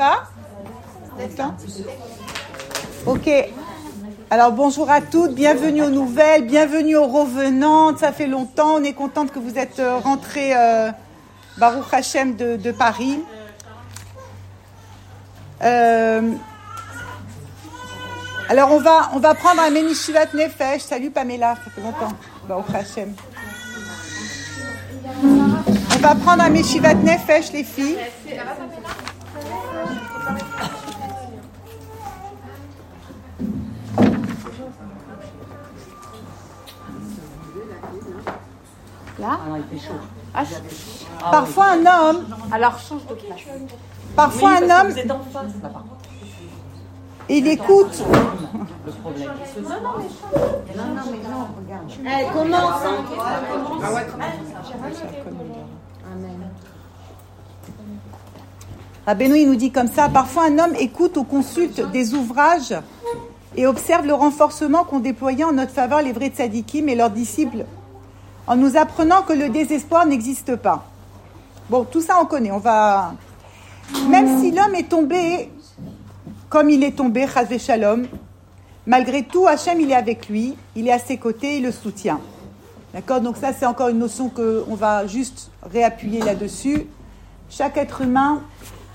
va? Ok. Alors bonjour à toutes, bienvenue aux nouvelles, bienvenue aux revenantes. Ça fait longtemps, on est contente que vous êtes rentrés Baruch Hashem de Paris. Alors on va prendre un Menishivat Nefesh. Salut Pamela, ça fait longtemps. Baruch Hashem. On va prendre un Menishivat Nefesh, les filles. Là. Parfois un homme. Alors change de place. Parfois un homme. Il écoute. Le problème. Non, regarde. Elle commence. Rabbeinu, il nous dit comme ça. Parfois un homme écoute ou consulte des ouvrages et observe le renforcement qu'ont déployé en notre faveur les vrais tzadikim et leurs disciples, en nous apprenant que le désespoir n'existe pas. Bon, tout ça on connaît. Même si l'homme est tombé comme il est tombé, chas v'shalom, malgré tout, Hachem, il est avec lui, il est à ses côtés, il le soutient. D'accord? Donc ça, c'est encore une notion qu'on va juste réappuyer là-dessus. Chaque être humain,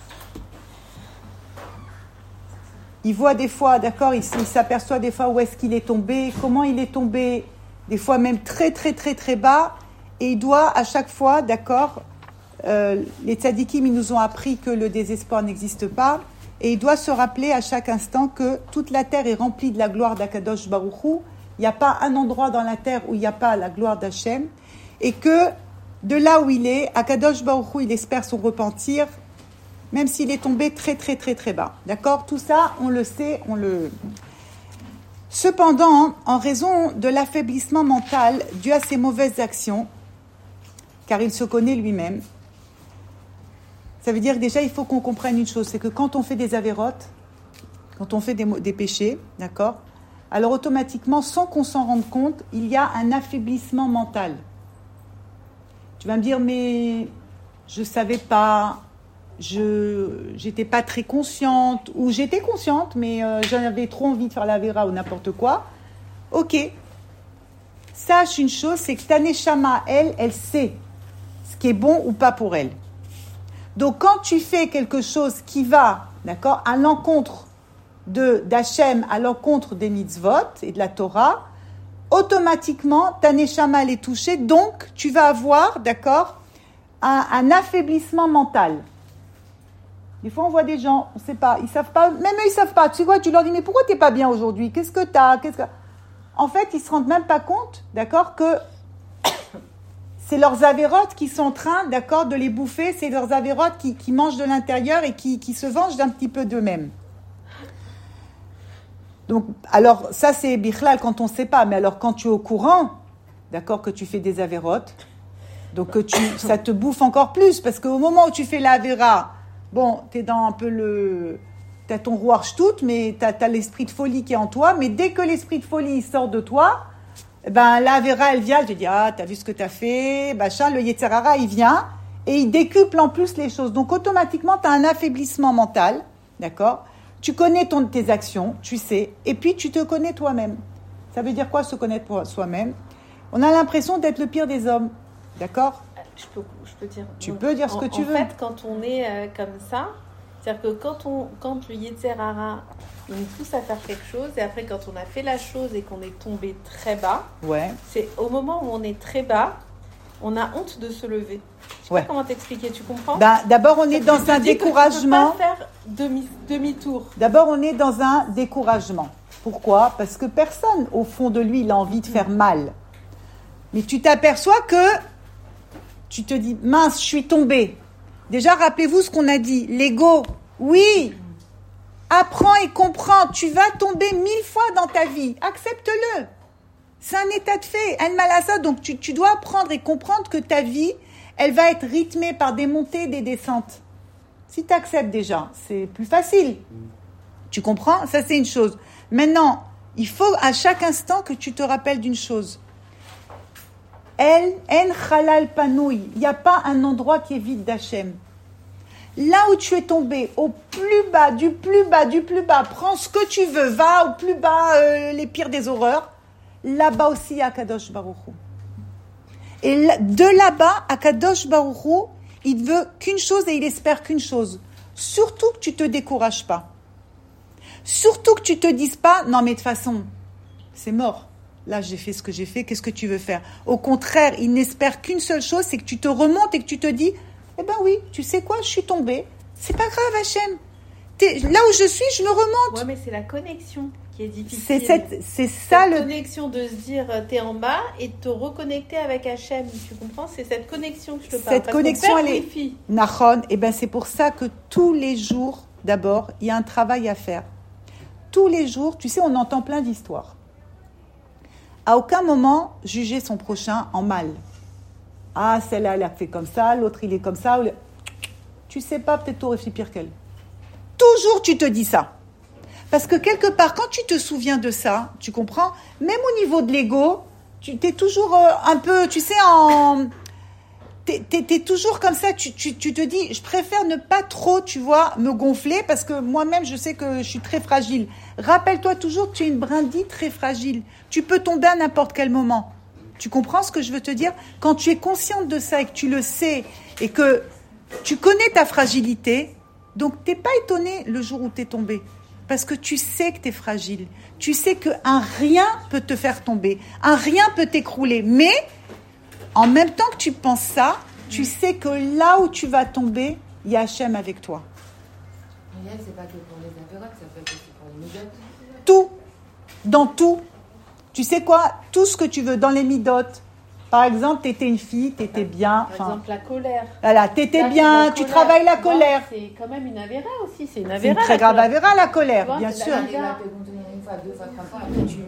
il voit des fois, d'accord, il s'aperçoit des fois où est-ce qu'il est tombé, comment il est tombé, des fois même très, très, très, très bas, et il doit à chaque fois, d'accord, les tzadikim, ils nous ont appris que le désespoir n'existe pas, et il doit se rappeler à chaque instant que toute la terre est remplie de la gloire d'Akadosh Baruch Hu. Il n'y a pas un endroit dans la terre où il n'y a pas la gloire d'Hachem, et que de là où il est, Akadosh Baruch Hu, il espère son repentir, même s'il est tombé très, très, très, très bas. D'accord? Tout ça, on le sait, Cependant, en raison de l'affaiblissement mental dû à ses mauvaises actions, car il se connaît lui-même, ça veut dire que déjà, il faut qu'on comprenne une chose, c'est que quand on fait des avérotes, quand on fait des péchés, d'accord, alors automatiquement, sans qu'on s'en rende compte, il y a un affaiblissement mental. Tu vas me dire, mais je ne savais pas, j'étais pas très consciente, ou j'étais consciente, mais j'avais trop envie de faire l'avéra ou n'importe quoi. Ok. Sache une chose, c'est que ta neshama, elle sait ce qui est bon ou pas pour elle. Donc, quand tu fais quelque chose qui va, d'accord, à l'encontre d'Hachem, à l'encontre des mitzvot et de la Torah, automatiquement, ta neshama, elle est touchée, donc tu vas avoir, d'accord, un affaiblissement mental. Des fois, on voit des gens, on ne sait pas, ils savent pas, même eux, ils savent pas. Tu sais quoi, tu leur dis, mais pourquoi tu n'es pas bien aujourd'hui? Qu'est-ce que tu as? En fait, ils ne se rendent même pas compte, d'accord, que c'est leurs avérotes qui sont en train, d'accord, de les bouffer. C'est leurs avérotes qui mangent de l'intérieur et qui se vengent d'un petit peu d'eux-mêmes. Donc, alors, ça, c'est bichlal quand on ne sait pas. Mais alors, quand tu es au courant, d'accord, que tu fais des avérotes, donc ça te bouffe encore plus. Parce qu'au moment où tu fais l'avéra, bon, tu es dans un peu tu as ton roi shtout, mais tu as l'esprit de folie qui est en toi. Mais dès que l'esprit de folie sort de toi, ben, la Vera, elle vient, je te dis, t'as vu ce que t'as fait, machin, le Yetzer Hara, il vient, et il décuple en plus les choses. Donc, automatiquement, t'as un affaiblissement mental, d'accord? Tu connais tes actions, tu sais, et puis tu te connais toi-même. Ça veut dire quoi, se connaître pour soi-même? On a l'impression d'être le pire des hommes, d'accord? Je peux dire. Tu peux dire ce que tu veux. En fait, quand on est comme ça, c'est-à-dire que quand le Yetzer Hara, il nous pousse à faire quelque chose, et après quand on a fait la chose et qu'on est tombé très bas, ouais, c'est au moment où on est très bas, on a honte de se lever. Je sais pas comment t'expliquer, tu comprends? D'abord, on est dans un découragement. Tu peux pas faire demi-tour. D'abord, on est dans un découragement. Pourquoi? Parce que personne, au fond de lui, il a envie de faire mal. Mais tu t'aperçois que tu te dis, mince, je suis tombée. Déjà, rappelez-vous ce qu'on a dit. L'ego, oui. Apprends et comprends, tu vas tomber 1000 fois dans ta vie, accepte-le. C'est un état de fait, un malasa. Donc tu dois apprendre et comprendre que ta vie, elle va être rythmée par des montées et des descentes. Si tu acceptes déjà, c'est plus facile. Tu comprends? Ça, c'est une chose. Maintenant, il faut à chaque instant que tu te rappelles d'une chose. En halal panoui, il n'y a pas un endroit qui est vide d'Hachem. Là où tu es tombé, au plus bas, du plus bas, du plus bas, prends ce que tu veux, va au plus bas, les pires des horreurs. Là-bas aussi, il y a Akadosh Baruch Hu. Et de là-bas, Akadosh Baruch Hu, il veut qu'une chose et il espère qu'une chose. Surtout que tu ne te décourages pas. Surtout que tu ne te dises pas, non mais de toute façon, c'est mort. Là, j'ai fait ce que j'ai fait, qu'est-ce que tu veux faire? Au contraire, il n'espère qu'une seule chose, c'est que tu te remontes et que tu te dis, eh ben oui, tu sais quoi, je suis tombée. C'est pas grave, Hachem. Là où je suis, je me remonte. Ouais, mais c'est la connexion qui est difficile. C'est ça la connexion de se dire t'es en bas et de te reconnecter avec Hachem. Tu comprends? C'est cette connexion que je te parle. Cette connexion, elle est Nachon. Et ben c'est pour ça que tous les jours, d'abord, il y a un travail à faire. Tous les jours, tu sais, on entend plein d'histoires. À aucun moment juger son prochain en mal. Ah, celle-là, elle a fait comme ça, l'autre, il est comme ça. Tu sais pas, peut-être t'aurais fait pire qu'elle. Toujours, tu te dis ça. Parce que quelque part, quand tu te souviens de ça, tu comprends, même au niveau de l'ego, tu es toujours un peu, tu sais, t'es toujours comme ça, tu te dis, je préfère ne pas trop, tu vois, me gonfler, parce que moi-même, je sais que je suis très fragile. Rappelle-toi toujours que tu es une brindille très fragile. Tu peux tomber à n'importe quel moment. Tu comprends ce que je veux te dire? Quand tu es consciente de ça et que tu le sais, et que tu connais ta fragilité, donc t'es pas étonné le jour où t'es tombé. Parce que tu sais que tu es fragile. Tu sais qu'un rien peut te faire tomber. Un rien peut t'écrouler. Mais, en même temps que tu penses ça, tu sais que là où tu vas tomber, il y a Hachem avec toi. Mais c'est pas que pour les avérotes, ça peut être aussi pour les midotes. Tout. Dans tout. Tu sais quoi? Tout ce que tu veux. Dans les midotes. Par exemple, tu étais une fille, tu étais bien. Par exemple, la colère. Voilà, tu étais bien, tu travailles la colère. C'est quand même une avéra aussi. C'est une C'est une très grave avéra, la colère, bien sûr. Une fois, deux fois, trois fois, après tu...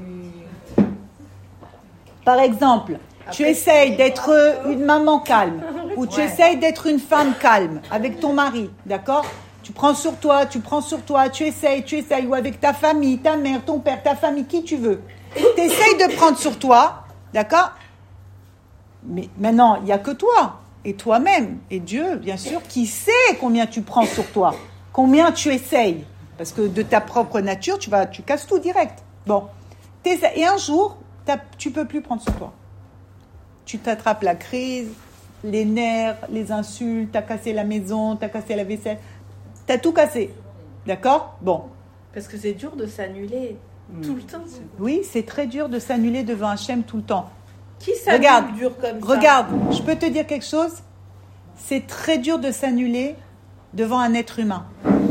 Par exemple, tu essayes d'être une maman calme ou tu essayes d'être une femme calme avec ton mari, d'accord? Tu prends sur toi, tu essayes, ou avec ta famille, ta mère, ton père, ta famille, qui tu veux. Tu essayes de prendre sur toi, d'accord? Mais maintenant, il n'y a que toi et toi-même et Dieu, bien sûr, qui sait combien tu prends sur toi, combien tu essayes. Parce que de ta propre nature, tu casses tout direct. Bon. Et un jour, tu ne peux plus prendre sur toi. Tu t'attrapes la crise, les nerfs, les insultes, tu as cassé la maison, tu as cassé la vaisselle. Tu as tout cassé. D'accord? Bon. Parce que c'est dur de s'annuler tout le temps. Oui, c'est très dur de s'annuler devant Hachem tout le temps. Qui s'annule dur comme ça? Regarde, je peux te dire quelque chose? C'est très dur de s'annuler devant un être humain.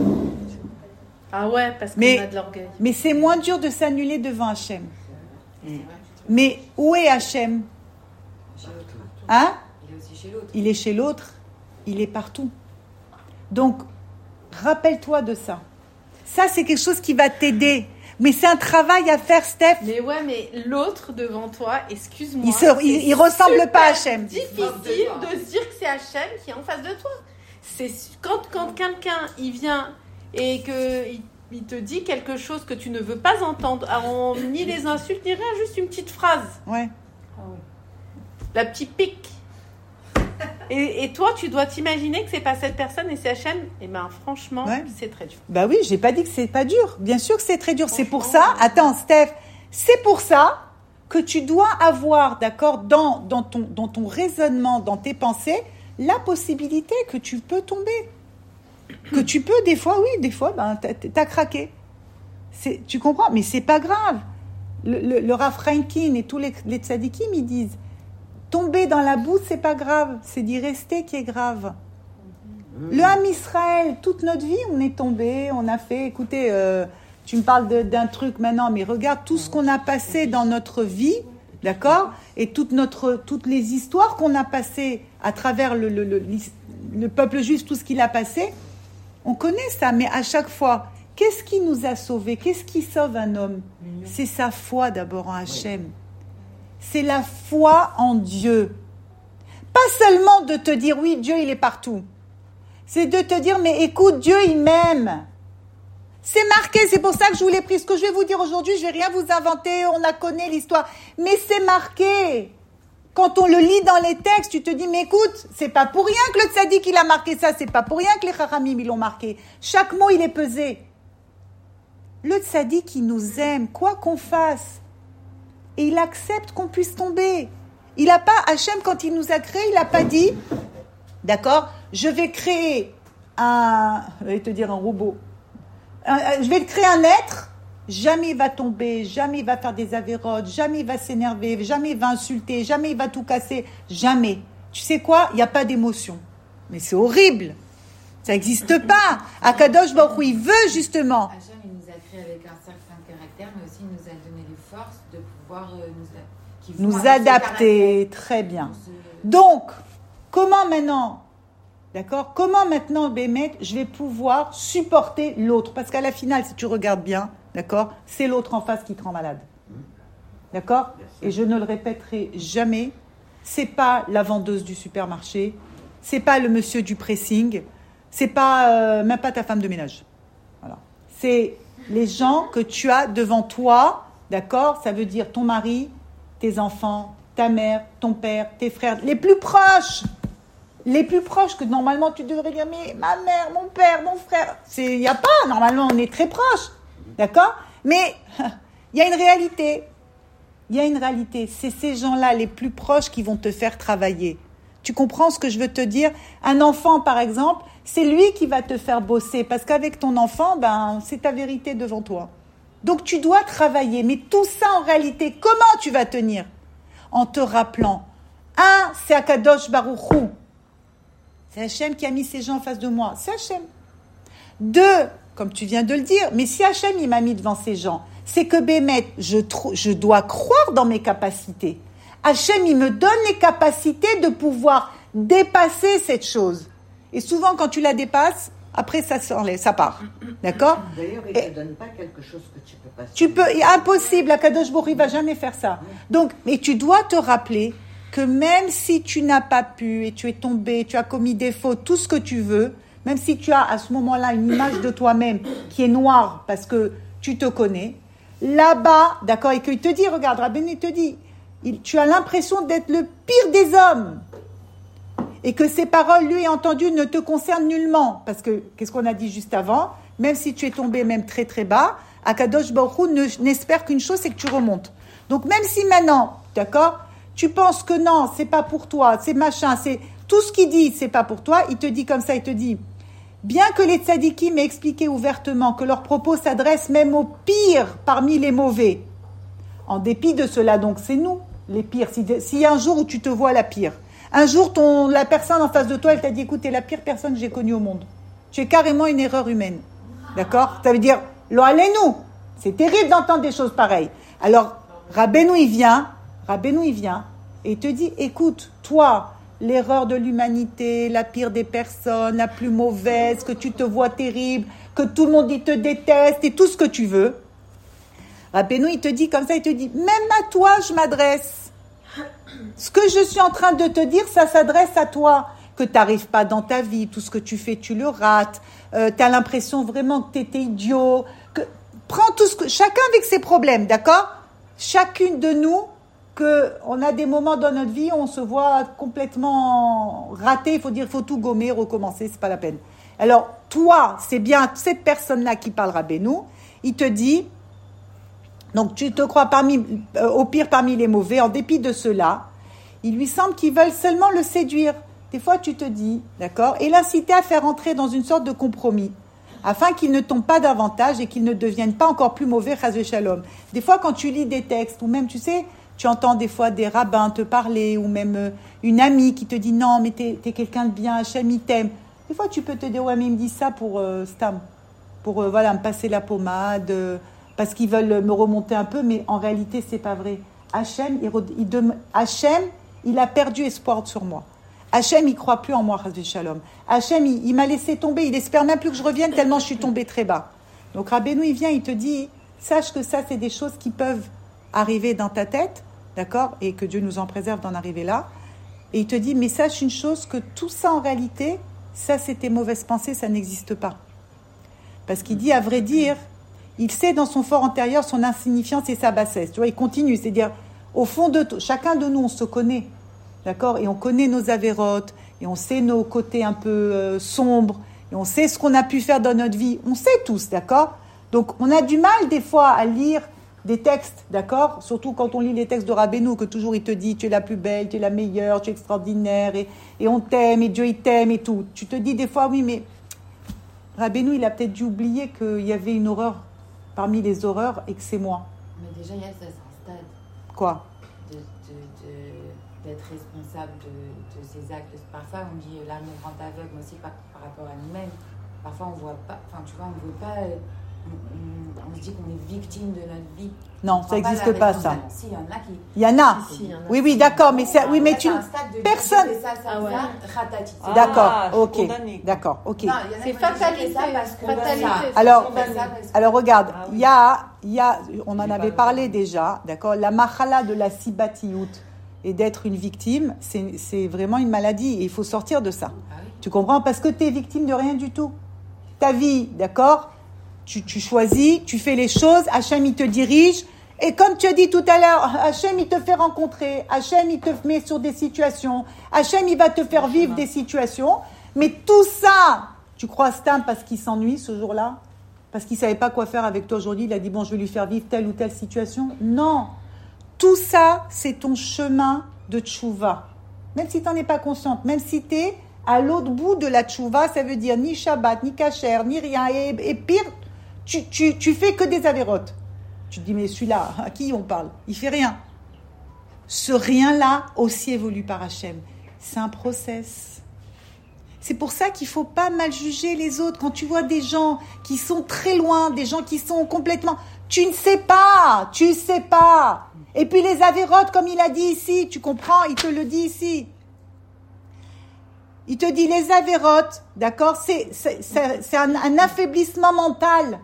Ah ouais, parce qu'on a de l'orgueil. Mais c'est moins dur de s'annuler devant Hachem. Mais où est Hachem? Hein? Il est aussi chez l'autre. Il est chez l'autre. Il est partout. Donc, rappelle-toi de ça. Ça, c'est quelque chose qui va t'aider. Mais c'est un travail à faire, Steph. Mais ouais, mais l'autre devant toi, excuse-moi. Il ressemble pas à Hachem. C'est difficile de se dire que c'est Hachem qui est en face de toi. C'est quand quelqu'un il vient et qu'il te dit quelque chose que tu ne veux pas entendre, ni les insultes ni rien, juste une petite phrase. Ouais. Ah oui. La petite pique. Et toi, tu dois t'imaginer que c'est pas cette personne et c'est Hachem. Et ben franchement, c'est très dur. Bah oui, j'ai pas dit que c'est pas dur. Bien sûr que c'est très dur. C'est pour ça. Attends, Steph, c'est pour ça que tu dois avoir, d'accord, dans ton raisonnement, dans tes pensées, la possibilité que tu peux tomber, que tu peux des fois, t'as craqué. Tu comprends? Mais c'est pas grave. Le Rav Frankin et tous les tzadikim, ils disent. Tomber dans la boue, c'est pas grave, c'est d'y rester qui est grave. Le Ham Israël, toute notre vie, on est tombé, on a fait, écoutez, tu me parles d'un truc maintenant, mais regarde tout ce qu'on a passé dans notre vie, d'accord? Et toutes les histoires qu'on a passées à travers le peuple juif, tout ce qu'il a passé, on connaît ça, mais à chaque fois, qu'est-ce qui nous a sauvés? Qu'est-ce qui sauve un homme? C'est sa foi d'abord en Hachem. C'est la foi en Dieu. Pas seulement de te dire, oui, Dieu, il est partout. C'est de te dire, mais écoute, Dieu, il m'aime. C'est marqué, c'est pour ça que je vous l'ai pris. Ce que je vais vous dire aujourd'hui, je vais rien vous inventer, on a connu l'histoire. Mais c'est marqué. Quand on le lit dans les textes, tu te dis, mais écoute, c'est pas pour rien que le tzaddik, il a marqué ça, c'est pas pour rien que les chachamim, ils l'ont marqué. Chaque mot, il est pesé. Le tzaddik, il nous aime, quoi qu'on fasse. Et il accepte qu'on puisse tomber. Il n'a pas, Hachem, quand il nous a créés, il n'a pas dit, d'accord, je vais créer je vais te dire un robot. Je vais créer un être, jamais il va tomber, jamais il va faire des avérotes, jamais il va s'énerver, jamais il va insulter, jamais il va tout casser, jamais. Tu sais quoi? Il n'y a pas d'émotion. Mais c'est horrible. Ça n'existe pas. Akadosh Baruch Hu, il veut justement. Hachem, il nous a créé avec un certain caractère, mais aussi il nous a donné les forces de pouvoir nous adapter. Très bien. Donc, comment maintenant, d'accord? Comment maintenant, Bémet, je vais pouvoir supporter l'autre? Parce qu'à la finale, si tu regardes bien, d'accord, c'est l'autre en face qui te rend malade. D'accord? Et je ne le répéterai jamais. C'est pas la vendeuse du supermarché, c'est pas le monsieur du pressing, c'est pas même pas ta femme de ménage. Voilà. C'est les gens que tu as devant toi, d'accord? Ça veut dire ton mari, tes enfants, ta mère, ton père, tes frères, les plus proches que normalement tu devrais dire, mais ma mère, mon père, mon frère, il n'y a pas, normalement on est très proches, d'accord? Mais il y a une réalité, c'est ces gens-là les plus proches qui vont te faire travailler. Tu comprends ce que je veux te dire? Un enfant par exemple, c'est lui qui va te faire bosser, parce qu'avec ton enfant, c'est ta vérité devant toi. Donc tu dois travailler, mais tout ça en réalité, comment tu vas tenir? En te rappelant, c'est Akadosh Baruch Hu. C'est Hachem qui a mis ces gens en face de moi. C'est Hachem. 2, comme tu viens de le dire, mais si Hachem il m'a mis devant ces gens, c'est que Bémet, je dois croire dans mes capacités. Hachem il me donne les capacités de pouvoir dépasser cette chose. Et souvent quand tu la dépasses, après ça s'enlève, ça part. D'accord? D'ailleurs, il ne te donne pas quelque chose que tu peux pas. Impossible, Akadosh Baruch Hu, il ne va jamais faire ça. Donc, mais tu dois te rappeler que même si tu n'as pas pu et tu es tombé, tu as commis des fautes, tout ce que tu veux, même si tu as à ce moment-là une image de toi-même qui est noire parce que tu te connais, là-bas, d'accord, et qu'il te dit, regarde, Rabbeinu te dit, tu as l'impression d'être le pire des hommes et que ces paroles, lui, entendues, ne te concernent nullement. Parce que, qu'est-ce qu'on a dit juste avant? Même si tu es tombé même très très bas, Akadosh Baruch Hu n'espère qu'une chose, c'est que tu remontes. Donc même si maintenant, d'accord, tu penses que non, c'est pas pour toi, c'est machin, c'est tout ce qu'il dit, c'est pas pour toi, il te dit comme ça, il te dit, bien que les tzadikim aient expliqué ouvertement que leurs propos s'adressent même aux pires parmi les mauvais, en dépit de cela, donc c'est nous, les pires. S'il y a un jour où tu te vois la pire, un jour la personne en face de toi, elle t'a dit, écoute, t'es la pire personne que j'ai connue au monde. Tu es carrément une erreur humaine. D'accord? Ça veut dire, lo allez-nous. C'est terrible d'entendre des choses pareilles. Alors, Rabbeinu, il vient, et il te dit, écoute, toi, l'erreur de l'humanité, la pire des personnes, la plus mauvaise, que tu te vois terrible, que tout le monde il te déteste et tout ce que tu veux. Rabbeinu, il te dit comme ça, il te dit, même à toi, je m'adresse. Ce que je suis en train de te dire, ça s'adresse à toi. Que tu n'arrives pas dans ta vie, tout ce que tu fais, tu le rates. Tu as l'impression vraiment que tu étais idiot. Prends tout chacun avec ses problèmes, d'accord? Chacune de nous, on a des moments dans notre vie où on se voit complètement raté. Il faut tout gommer, recommencer, c'est pas la peine. Alors, toi, c'est bien cette personne-là qui parle Rabbeinu. Il te dit, donc tu te crois au pire parmi les mauvais, en dépit de cela, il lui semble qu'ils veulent seulement le séduire. Des fois, tu te dis, d'accord, et l'inciter à faire entrer dans une sorte de compromis, afin qu'il ne tombe pas davantage et qu'il ne devienne pas encore plus mauvais, chas shalom. Des fois, quand tu lis des textes, ou même, tu sais, tu entends des fois des rabbins te parler, ou même une amie qui te dit, non, mais t'es quelqu'un de bien, Hachem, il t'aime. Des fois, tu peux te dire, ouais, mais il me dit ça pour Stam, pour, me passer la pommade, parce qu'ils veulent me remonter un peu, mais en réalité, c'est pas vrai. Hachem, il a perdu espoir sur moi. Hachem, il ne croit plus en moi, Chas Shalom. Hachem, il m'a laissé tomber, il espère même plus que je revienne tellement je suis tombée très bas. Donc Rabbeinu, il vient, il te dit, sache que ça, c'est des choses qui peuvent arriver dans ta tête, d'accord? Et que Dieu nous en préserve d'en arriver là. Et il te dit, mais sache une chose, que tout ça, en réalité, ça, c'est tes mauvaises pensées, ça n'existe pas. Parce qu'il dit, à vrai dire, il sait dans son fort intérieur son insignifiance et sa bassesse. Tu vois, il continue, c'est-à-dire, au fond de chacun de nous, on se connaît. d'accord? Et on connaît nos avérotes, et on sait nos côtés un peu sombres, et on sait ce qu'on a pu faire dans notre vie. On sait tous, d'accord? Donc, on a du mal des fois à lire des textes, d'accord? Surtout quand on lit les textes de Rabbeinu, que toujours il te dit, tu es la plus belle, tu es la meilleure, tu es extraordinaire, et on t'aime, et Dieu il t'aime, et tout. Tu te dis des fois, oui, mais Rabbeinu, il a peut-être dû oublier qu'il y avait une horreur parmi les horreurs, et que c'est moi. Mais déjà, il y a ça, c'est un stade. Quoi? D'être responsable de ses actes. Parfois, on dit l'amour rend aveugle, mais aussi par rapport à nous-mêmes. Parfois, on voit pas, enfin, tu vois, on veut pas, on se dit qu'on est victime de notre vie. Non, ça n'existe pas, ça. Si, il y en a qui... Il y en a. Si, il y en a. Oui, d'accord, mais c'est... Oui, mais tu... Personne... Ratati. D'accord, ok. Condamné. D'accord, ok. Non, il y en a C'est qui fatalité. disent ça parce que Fatalité. Alors regarde, Ah oui. il y a, on en J'ai avait pas parlé le- déjà, d'accord? La machala de la sibatiout et d'être une victime, c'est vraiment une maladie et il faut sortir de ça. Ah oui. Tu comprends? Parce que tu es victime de rien du tout. Ta vie, d'accord? Tu choisis, tu fais les choses, Hachem il te dirige. Et comme tu as dit tout à l'heure, Hachem il te fait rencontrer, Hachem il te met sur des situations, Hachem il va te faire vivre des situations. Mais tout ça, tu crois Stam parce qu'il s'ennuie ce jour-là? Parce qu'il ne savait pas quoi faire avec toi aujourd'hui, il a dit bon je vais lui faire vivre telle ou telle situation? Non. Tout ça, c'est ton chemin de tchouva. Même si tu n'en es pas consciente, même si tu es à l'autre bout de la tchouva, ça veut dire ni Shabbat, ni Kacher, ni rien. Et pire, tu fais que des avérotes. Tu te dis, mais celui-là, à qui on parle? Il fait rien. Ce rien-là aussi évolue par Hachem. C'est un process. C'est pour ça qu'il ne faut pas mal juger les autres. Quand tu vois des gens qui sont très loin, des gens qui sont complètement... Tu ne sais pas. Et puis les avérotes, comme il a dit ici, tu comprends? Il te le dit ici. Il te dit les avérotes, d'accord? C'est un affaiblissement mental.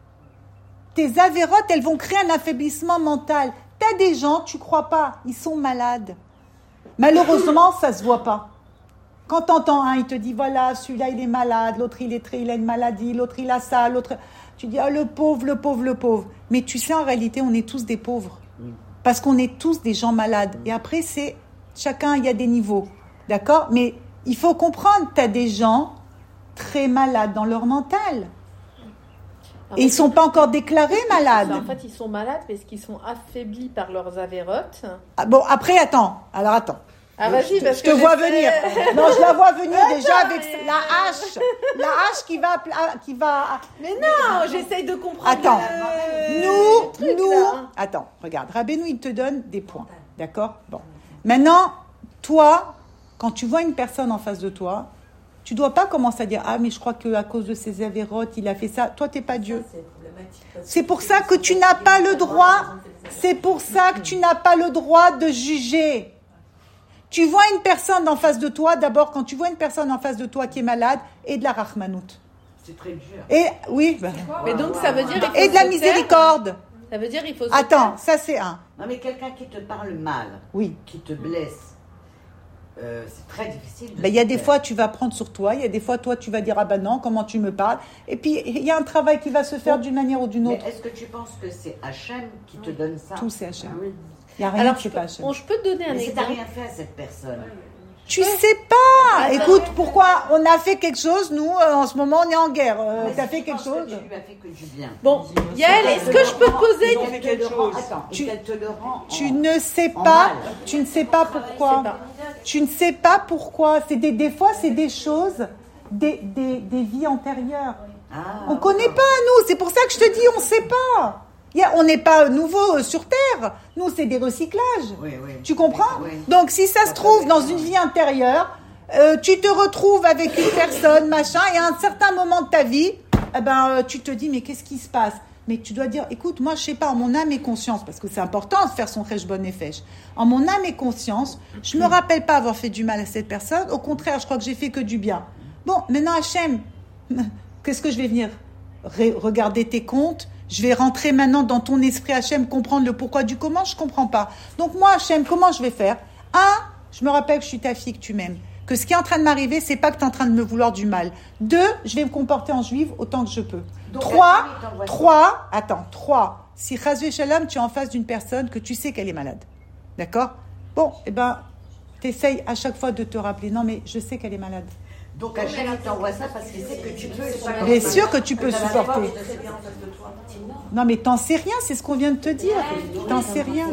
Tes avérotes, elles vont créer un affaiblissement mental. T'as des gens, tu crois pas, ils sont malades. Malheureusement, ça se voit pas. Quand t'entends un, il te dit voilà, celui-là il est malade, l'autre il a une maladie, l'autre il a ça, l'autre. Tu dis ah le pauvre. Mais tu sais en réalité, on est tous des pauvres. Parce qu'on est tous des gens malades. Et après, c'est chacun, il y a des niveaux. D'accord? Mais il faut comprendre, tu as des gens très malades dans leur mental. Et ils ne sont pas encore déclarés malades. En fait, ils sont malades parce qu'ils sont affaiblis par leurs avérotes. Ah, bon, après, attends. Ah, vas-y, parce Je que te vois j'ai fait- venir. Non, je la vois venir déjà avec la hache. La hache qui va... Mais non, j'essaye de comprendre. Attends. le truc, Nous... là. Attends, regarde. Rabbeinu, il te donne des points. D'accord? Bon. Maintenant, toi, quand tu vois une personne en face de toi, tu ne dois pas commencer à dire « Ah, mais je crois qu'à cause de ses avérotes, il a fait ça. » Toi, tu n'es pas Dieu. C'est pour ça que tu n'as pas le droit. C'est pour ça que tu n'as pas le droit de juger. Tu vois une personne en face de toi, d'abord, quand tu vois une personne en face de toi qui est malade, et de la rachmanout. C'est très dur. Et, oui, Mais donc, ça veut dire... il faut et de la se miséricorde. taire. Ça veut dire il faut se Attends, taire. ça c'est un. Non, mais quelqu'un qui te parle mal, Oui. qui te blesse, c'est très difficile. Il y a des fois, tu vas prendre sur toi. Il y a des fois, toi, tu vas dire, ah ben non, comment tu me parles. Et puis, il y a un travail qui va se faire d'une manière ou d'une Mais autre. est-ce que tu penses que c'est Hachem qui te donne ça? Tout, c'est Hachem. Ah oui. Il n'y a rien Alors, qui n'est pas Hachem. je peux te donner un Mais si t'as exemple. rien fait à cette personne, Tu sais pas. Écoute, pourquoi on a fait quelque chose, nous, en ce moment, on est en guerre. mais T'as si fait tu quelque penses chose? que tu lui as fait que du bien. Bon, Yael, est-ce que je peux te poser... Ils ont fait quelque chose. Attends, et qu'elle te le rend Tu en- ne sais en pas. mal. Tu ne sais pas pourquoi. Tu ne sais pas pourquoi. C'est des fois, c'est des choses, des vies antérieures. Ah, On ne connaît pas, nous. C'est pour ça que je te dis, on ne sait pas. On n'est pas nouveau sur Terre. Nous, c'est des recyclages. Oui, oui. Tu comprends? Oui. Donc, si ça se trouve dans une vie intérieure, tu te retrouves avec une personne, machin, et à un certain moment de ta vie, tu te dis, mais qu'est-ce qui se passe? Mais tu dois dire, écoute, moi, je sais pas, en mon âme et conscience, parce que c'est important de faire son cheshbon nefesh. En mon âme et conscience, je me rappelle pas avoir fait du mal à cette personne. Au contraire, je crois que j'ai fait que du bien. Bon, maintenant, Hachem, qu'est-ce que je vais venir regarder tes comptes? Je vais rentrer maintenant dans ton esprit, Hachem, comprendre le pourquoi du comment, je comprends pas. Donc moi, Hachem, comment je vais faire? Je me rappelle que je suis ta fille, que tu m'aimes. Que ce qui est en train de m'arriver, c'est pas que tu es en train de me vouloir du mal. 2, je vais me comporter en juive autant que je peux. Donc, 3, Hachem, il t'envoie 3, si Chazvé Shalom, tu es en face d'une personne que tu sais qu'elle est malade. D'accord? Bon, t'essayes à chaque fois de te rappeler, non mais je sais qu'elle est malade. Donc Hachem il t'envoie ça parce qu'il sait que tu peux supporter. Bien sûr que tu peux supporter. Non mais t'en sais rien, c'est ce qu'on vient de te dire. T'en sais rien.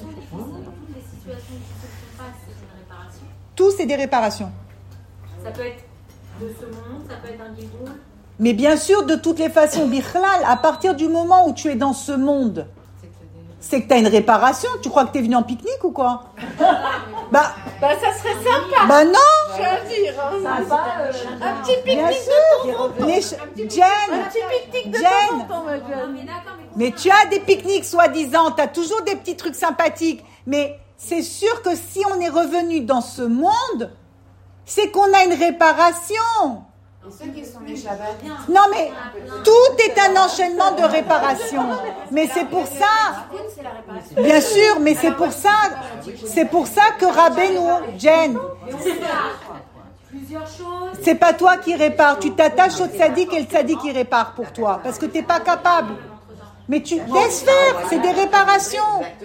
Tout c'est des réparations. Ça peut être de ce monde, ça peut être un guidoul. Mais bien sûr, de toutes les façons, Bichlal, à partir du moment où tu es dans ce monde, c'est que tu as une réparation. Tu crois que tu es venu en pique-nique ou quoi? Bah, ça serait sympa. Bah non. Je veux dire, un petit Bien pique-nique sûr. de tonton. Jen, Un petit pique-nique de Jen. tonton, ma Jen. mais tu as des pique-niques soi-disant, tu as toujours des petits trucs sympathiques. Mais c'est sûr que si on est revenu dans ce monde, c'est qu'on a une réparation. Et ceux qui sont des Shabbat, Non mais tout est un enchaînement de réparation. Mais c'est pour ça. C'est la réparation. Bien sûr, mais c'est pour ça que Rabbeinu, Jen, Plusieurs choses. c'est pas toi qui répare. Tu t'attaches au tzaddik et le tzaddik qui répare pour toi. Parce que t'es pas capable. Mais tu laisses faire. C'est des réparations.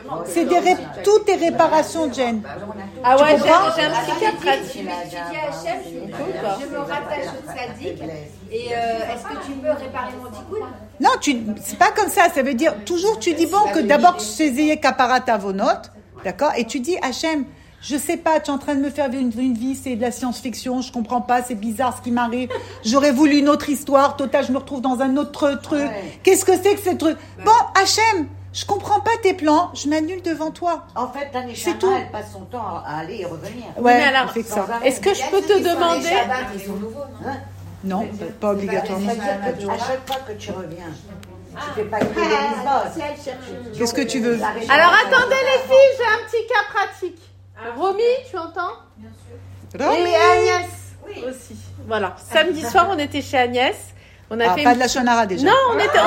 Tout est réparation, Jen. Ah ouais, Tu comprends j'ai un petit cas pratique. Tu dis à Hachem, je me rattache au tzaddik et est-ce que tu peux réparer mon tikkun? Non, c'est pas comme ça. Ça veut dire, toujours tu dis bon que d'abord chez Zeye Kaparat Avonot, d'accord? Et tu dis Hachem, je sais pas, tu es en train de me faire vivre une vie, c'est de la science-fiction, je comprends pas, c'est bizarre ce qui m'arrive. J'aurais voulu une autre histoire, total, je me retrouve dans un autre truc. Ouais. Qu'est-ce que c'est que ce truc? Bon, Hachem, je comprends pas tes plans, je m'annule devant toi. En fait, ta C'est tout. Neshama, elle passe son temps à aller et revenir. Ouais, Mais alors, on fait que ça. Est-ce que je peux te demander Shabbat, ils sont nouveaux, non? Hein? Non, pas obligatoirement. C'est-à-dire qu'à chaque fois que tu reviens, tu fais pas que des lisbonnes. Qu'est-ce que tu veux? Alors attendez les filles, j'ai un petit cas pratique. Romy, tu entends? Et Agnès aussi. Voilà. Samedi soir, on était chez Agnès. On a Ah, fait pas une- de la Shonara déjà. Non, on était chez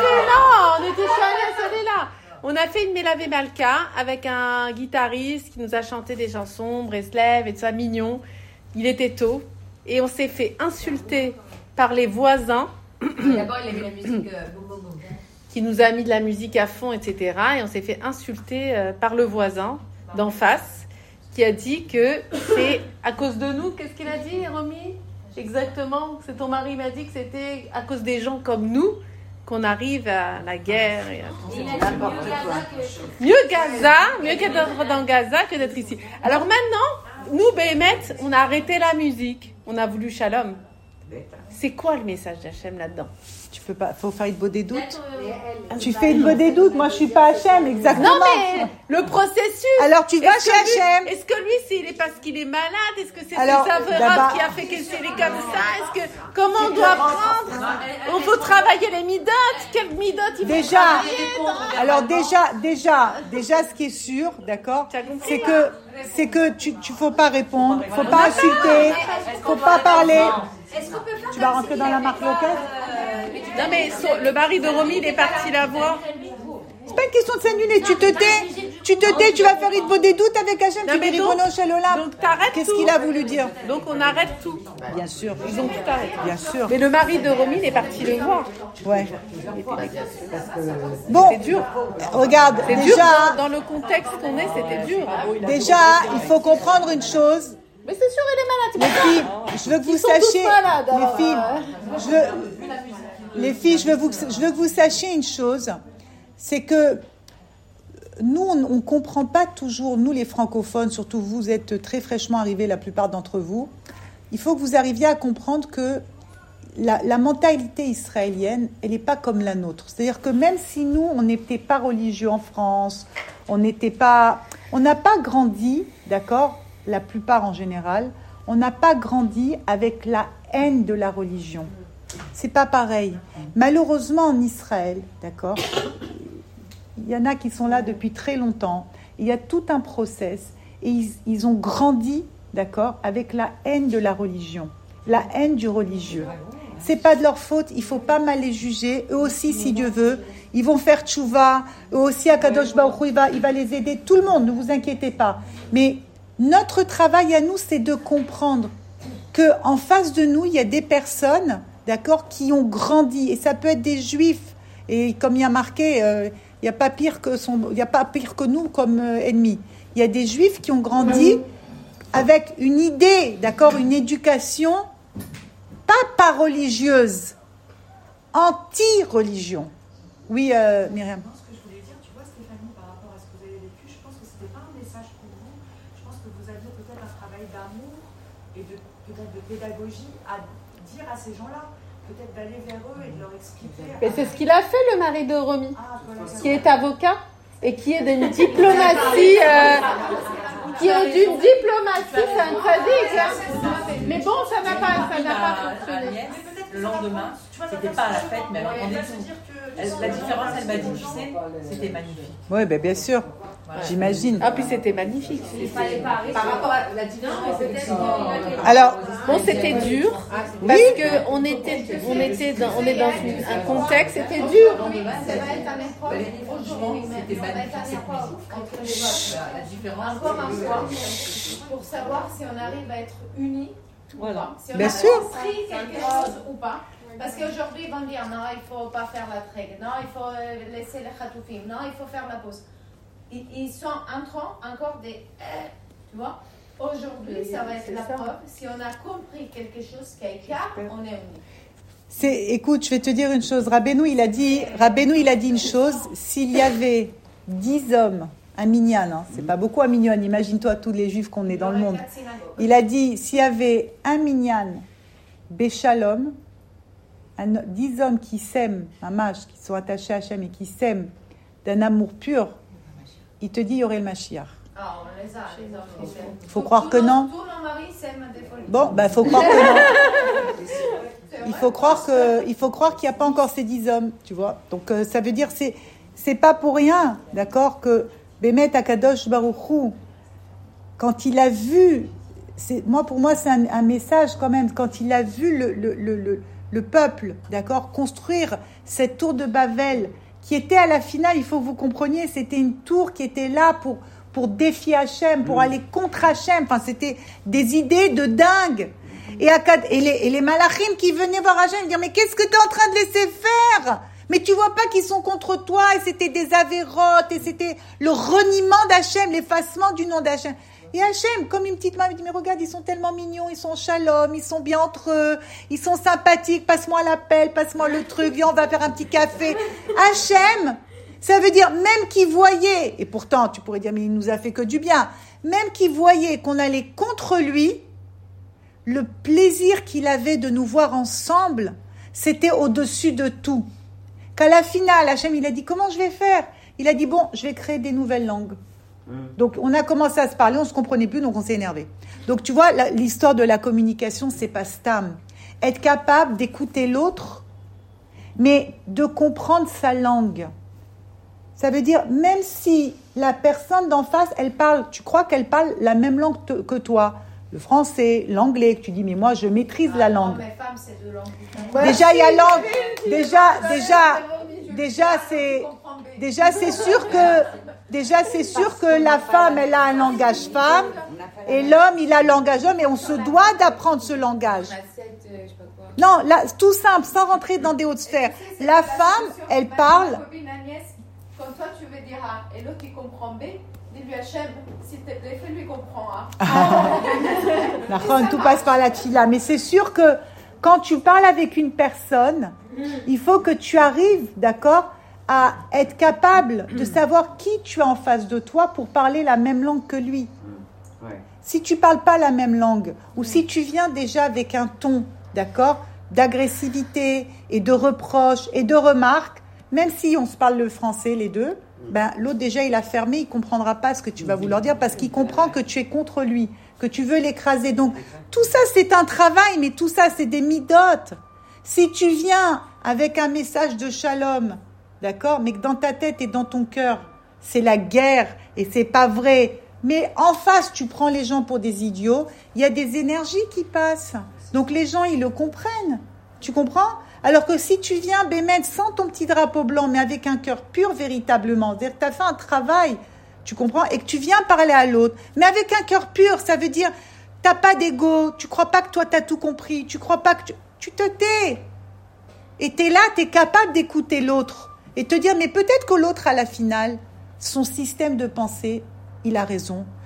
Agnès, elle est là. On a fait une Melavé Malka avec un guitariste qui nous a chanté des chansons, Breslev et tout ça, mignon. Il était tôt. Et on s'est fait insulter par les voisins D'abord, il a mis la musique boum boum boum. qui nous a mis de la musique à fond, etc. Et on s'est fait insulter par le voisin d'en face qui a dit que c'est à cause de nous. Qu'est-ce qu'il a dit, Romy? Exactement. C'est ton mari m'a dit que c'était à cause des gens comme nous qu'on arrive à la guerre. Et à tout Il ça. a dit mieux Mieux qu'être dans Gaza que d'être ici. Alors maintenant, nous, Béhémet, on a arrêté la musique. On a voulu Shalom. C'est quoi le message d'Hachem là-dedans? Tu peux pas, faut faire une beau des doutes. Gaza. Tu fais une beau des doutes. Moi, je suis pas Hachem, exactement. Non, mais le processus. Alors, tu vas Est-ce chez que lui- Hachem. Est-ce que lui, c'est parce qu'il est malade? Est-ce que c'est Alors, ses averages d'abord- qui a fait qu'il est comme ça? Est-ce que comment on doit prendre? On peut travailler les midotes. Quelles midotes il faut Déjà, travailler? alors déjà, ce qui est sûr, d'accord, Tu as compris, c'est que tu faut pas répondre, faut pas insulter, faut pas parler. Est-ce qu'on peut faire Tu vas rentrer dans la marque locale. Non mais le mari de Romy, il est parti la voir. C'est pas une question de s'annuler. Tu te tais, tu vas faire une des doutes avec Hachem. Non, Tu mais dis donc- Ribono Shel Olam. donc t'arrêtes Qu'est-ce tout. qu'il a voulu dire? Donc on arrête tout. Bien sûr, Ils ont tout arrêté. bien sûr. Mais le mari de Romy, il est parti le voir. Ouais. Parce que Bon, C'est dur. regarde, C'est dur déjà, dans le contexte qu'on est, c'était dur. il faut comprendre une chose. Mais c'est sûr, elle est Les malade. filles, je veux que vous Ils sont tous sachiez, malades, alors, les filles, je veux que vous sachiez une chose, c'est que nous, on ne comprend pas toujours, nous les francophones, surtout vous êtes très fraîchement arrivés, la plupart d'entre vous, il faut que vous arriviez à comprendre que la mentalité israélienne, elle n'est pas comme la nôtre. C'est-à-dire que même si nous, on n'était pas religieux en France, on n'a pas grandi, d'accord, la plupart en général, on n'a pas grandi avec la haine de la religion. C'est pas pareil. Malheureusement, en Israël, d'accord, il y en a qui sont là depuis très longtemps. Il y a tout un process et ils ont grandi, d'accord, avec la haine de la religion, la haine du religieux. C'est pas de leur faute, il faut pas mal les juger. Eux aussi, si Dieu veut, ils vont faire tchouva. Eux aussi, Akadosh Baruch Hu, il va les aider. Tout le monde, ne vous inquiétez pas. Mais notre travail à nous, c'est de comprendre que en face de nous, il y a des personnes, d'accord, qui ont grandi. Et ça peut être des juifs. Et comme il y a marqué, il n'y a pas pire que nous comme ennemis. Il y a des juifs qui ont grandi avec une idée, d'accord, une éducation pas religieuse, anti-religion. Oui, Myriam. Ce que je voulais dire, tu vois, Stéphanie, par rapport à ce que vous avez vécu, je pense que c'était pas un message pour vous. Je pense que vous aviez peut-être un travail d'amour et peut-être de pédagogie à dire à ces gens-là. Peut-être d'aller vers eux et de leur expliquer. Et c'est ce qu'il a fait, le mari de Romy, Voilà, qui est avocat et qui est d'une diplomatie, c'est un tzaddik, hein. Mais bon, ça n'a pas fonctionné. Le lendemain, c'était pas à la fête, mais elle entendait tout. La différence, elle m'a dit, tu sais, c'était magnifique. Oui, ben bien sûr. Voilà. J'imagine. Ah, puis c'était magnifique. Par rapport à la différence, alors, bon, c'était dur parce que on est dans un contexte, c'était dur. Ça va être un épreuve aujourd'hui, mais ça va être un épreuve entre les voix. Encore un fois, pour savoir si on arrive à être unis ou pas. Si on a compris quelque chose ou pas. Parce qu'aujourd'hui, ils vont dire non, il ne faut pas faire la trêve, non, il faut laisser les khatoufim, non, il faut faire la pause. Ils sont en train encore des. Tu vois, aujourd'hui, ça va être la preuve. Si on a compris quelque chose qui est clair, on est unis. Écoute, je vais te dire une chose. Rabbeinu, il a dit une chose. S'il y avait 10 hommes, un minyan, hein, c'est pas beaucoup un minyan, imagine-toi tous les juifs qu'on est dans le monde. Il a dit, s'il y avait un minyan, béchalom, 10 hommes qui s'aiment, un mage, qui sont attachés à Hachem et qui s'aiment d'un amour pur, il te dit, il y aurait le Mashiach. Ah, on les a, les hommes. Faut croire que non. Tous nos maris s'aiment des folies. Bon, faut croire que non. Il faut croire qu'il n'y a pas encore ces 10 hommes, tu vois. Donc, ça veut dire, c'est pas pour rien, d'accord, que Bémet Akadosh Baruch Hu, quand il a vu, pour moi, c'est un message quand même, quand il a vu le peuple, d'accord, construire cette tour de Babel, qui était à la finale, il faut que vous compreniez, c'était une tour qui était là pour défier Hachem, pour aller contre Hachem. Enfin, c'était des idées de dingue. Et les malachim qui venaient voir Hachem, dire, mais qu'est-ce que tu es en train de laisser faire? Mais tu vois pas qu'ils sont contre toi, et c'était des avérotes, et c'était le reniement d'Hachem, l'effacement du nom d'Hachem. Et Hachem, comme une petite maman, il dit, mais regarde, ils sont tellement mignons, ils sont shalom, ils sont bien entre eux, ils sont sympathiques, passe-moi l'appel, passe-moi le truc, viens, on va faire un petit café. Hachem, ça veut dire, même qu'il voyait, et pourtant, tu pourrais dire, mais il nous a fait que du bien, même qu'il voyait qu'on allait contre lui, le plaisir qu'il avait de nous voir ensemble, c'était au-dessus de tout. Qu'à la finale, Hachem, il a dit, comment je vais faire? Il a dit, bon, je vais créer des nouvelles langues. Donc, on a commencé à se parler, on ne se comprenait plus, donc on s'est énervé. Donc, tu vois, l'histoire de la communication, c'est pas stam. Être capable d'écouter l'autre, mais de comprendre sa langue. Ça veut dire, même si la personne d'en face, elle parle, tu crois qu'elle parle la même langue que toi, le français, l'anglais, que tu dis, mais moi, je maîtrise la langue. Mais femmes, c'est deux langues. Déjà, il y a langue. Déjà, c'est sûr que la femme, elle a un langage femme, et l'homme, il a un langage homme, et on se doit d'apprendre ce langage. Non, là, tout simple, sans rentrer dans des hautes sphères. La femme, elle parle. Quand toi, tu veux dire A, et l'autre, il comprend B, dis-lui Hachem, si fais-lui comprend A. Tout passe par la tfila. Mais c'est sûr que quand tu parles avec une personne, il faut que tu arrives, d'accord, à être capable de savoir qui tu as en face de toi pour parler la même langue que lui. Si tu ne parles pas la même langue, ou si tu viens déjà avec un ton, d'accord, d'agressivité et de reproches et de remarques, même si on se parle le français, les deux, l'autre déjà il a fermé, il ne comprendra pas ce que tu vas vouloir dire parce qu'il comprend que tu es contre lui, que tu veux l'écraser. Donc tout ça c'est un travail, mais tout ça c'est des midotes. Si tu viens avec un message de shalom, d'accord, mais que dans ta tête et dans ton cœur c'est la guerre et c'est pas vrai, mais en face tu prends les gens pour des idiots, il y a des énergies qui passent. Donc les gens ils le comprennent, tu comprends? Alors que si tu viens, Bémet, sans ton petit drapeau blanc, mais avec un cœur pur véritablement, c'est-à-dire que tu as fait un travail, tu comprends, et que tu viens parler à l'autre, mais avec un cœur pur, ça veut dire, tu n'as pas d'ego, tu ne crois pas que toi, tu as tout compris, tu ne crois pas que tu te tais. Et tu es là, tu es capable d'écouter l'autre, et te dire, mais peut-être que l'autre, à la finale, son système de pensée, il a raison.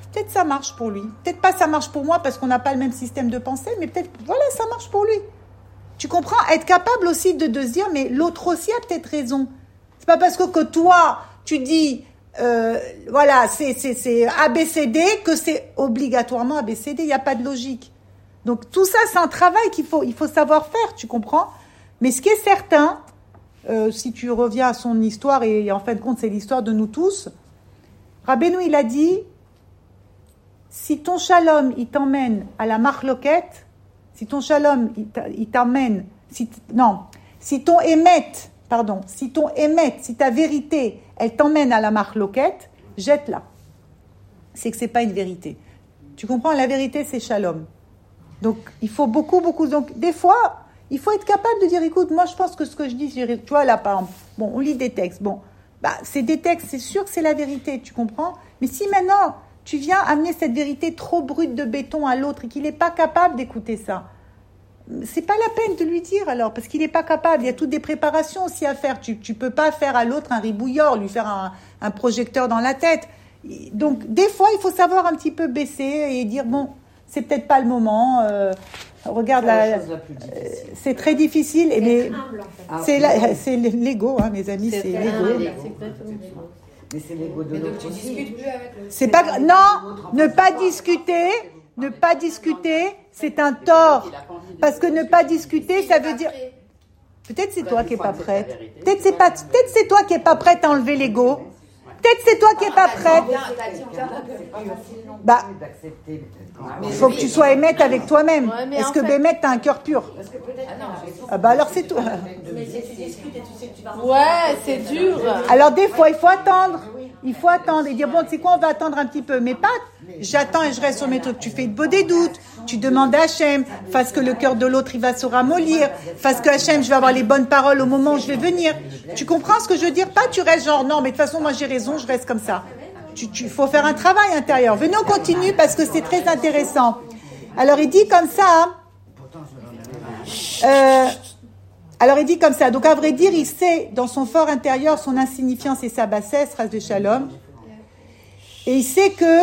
Peut-être ça marche pour lui. Peut-être pas ça marche pour moi parce qu'on n'a pas le même système de pensée, mais peut-être, voilà, ça marche pour lui. Tu comprends? Être capable aussi de se dire, mais l'autre aussi a peut-être raison. C'est pas parce que toi, tu dis, voilà, c'est ABCD que c'est obligatoirement ABCD. Il n'y a pas de logique. Donc tout ça, c'est un travail il faut savoir faire, tu comprends? Mais ce qui est certain, si tu reviens à son histoire, et en fin de compte, c'est l'histoire de nous tous, Rabbeinu, il a dit, si ton shalom, il t'emmène à la marloquette, si ton shalom, il t'emmène, si ton émet, si ta vérité, elle t'emmène à la marloquette, jette-la. C'est que c'est pas une vérité. Tu comprends? La vérité, c'est shalom. Donc, il faut beaucoup. Donc, des fois, il faut être capable de dire, écoute, moi, je pense que ce que je dis, tu vois, là, par exemple, bon, on lit des textes. Bon, c'est des textes, c'est sûr que c'est la vérité, tu comprends? Mais si maintenant, tu viens amener cette vérité trop brute de béton à l'autre et qu'il n'est pas capable d'écouter ça, c'est pas la peine de lui dire alors, parce qu'il n'est pas capable. Il y a toutes des préparations aussi à faire. Tu peux pas faire à l'autre un ribouilleur, lui faire un projecteur dans la tête. Donc, des fois, il faut savoir un petit peu baisser et dire, bon, c'est peut-être pas le moment. Regarde, c'est très difficile. Mais c'est l'ego, hein, mes amis, c'est l'ego. Mais c'est l'ego de l'autre aussi. C'est pas non, ne pas discuter, c'est un tort. Parce que ne pas discuter, ça veut dire peut-être c'est toi qui es pas prête. Peut-être c'est toi qui es pas prête à enlever l'ego. Peut-être c'est toi qui es pas prête. Il faut que tu sois émette avec toi-même. Est-ce que Bémet t'as un cœur pur? Alors c'est toi. Mais si tu discutes et tu sais que tu vas. Ouais, c'est dur. Alors des fois, il faut attendre. Il faut attendre et dire, bon, tu sais quoi, on va attendre un petit peu. Mais pas, j'attends et je reste sur mes trucs. Tu fais des doutes. Tu demandes à Hachem, fasse que le cœur de l'autre, il va se ramollir. Fasse que Hachem, je vais avoir les bonnes paroles au moment où je vais venir. Tu comprends ce que je veux dire? Pas tu restes genre, non, mais de toute façon, moi j'ai raison, je reste comme ça. Il faut faire un travail intérieur. Venez, on continue parce que c'est très intéressant. Alors, il dit comme ça, donc à vrai dire, il sait dans son fort intérieur son insignifiance et sa bassesse, race de shalom, et il sait que,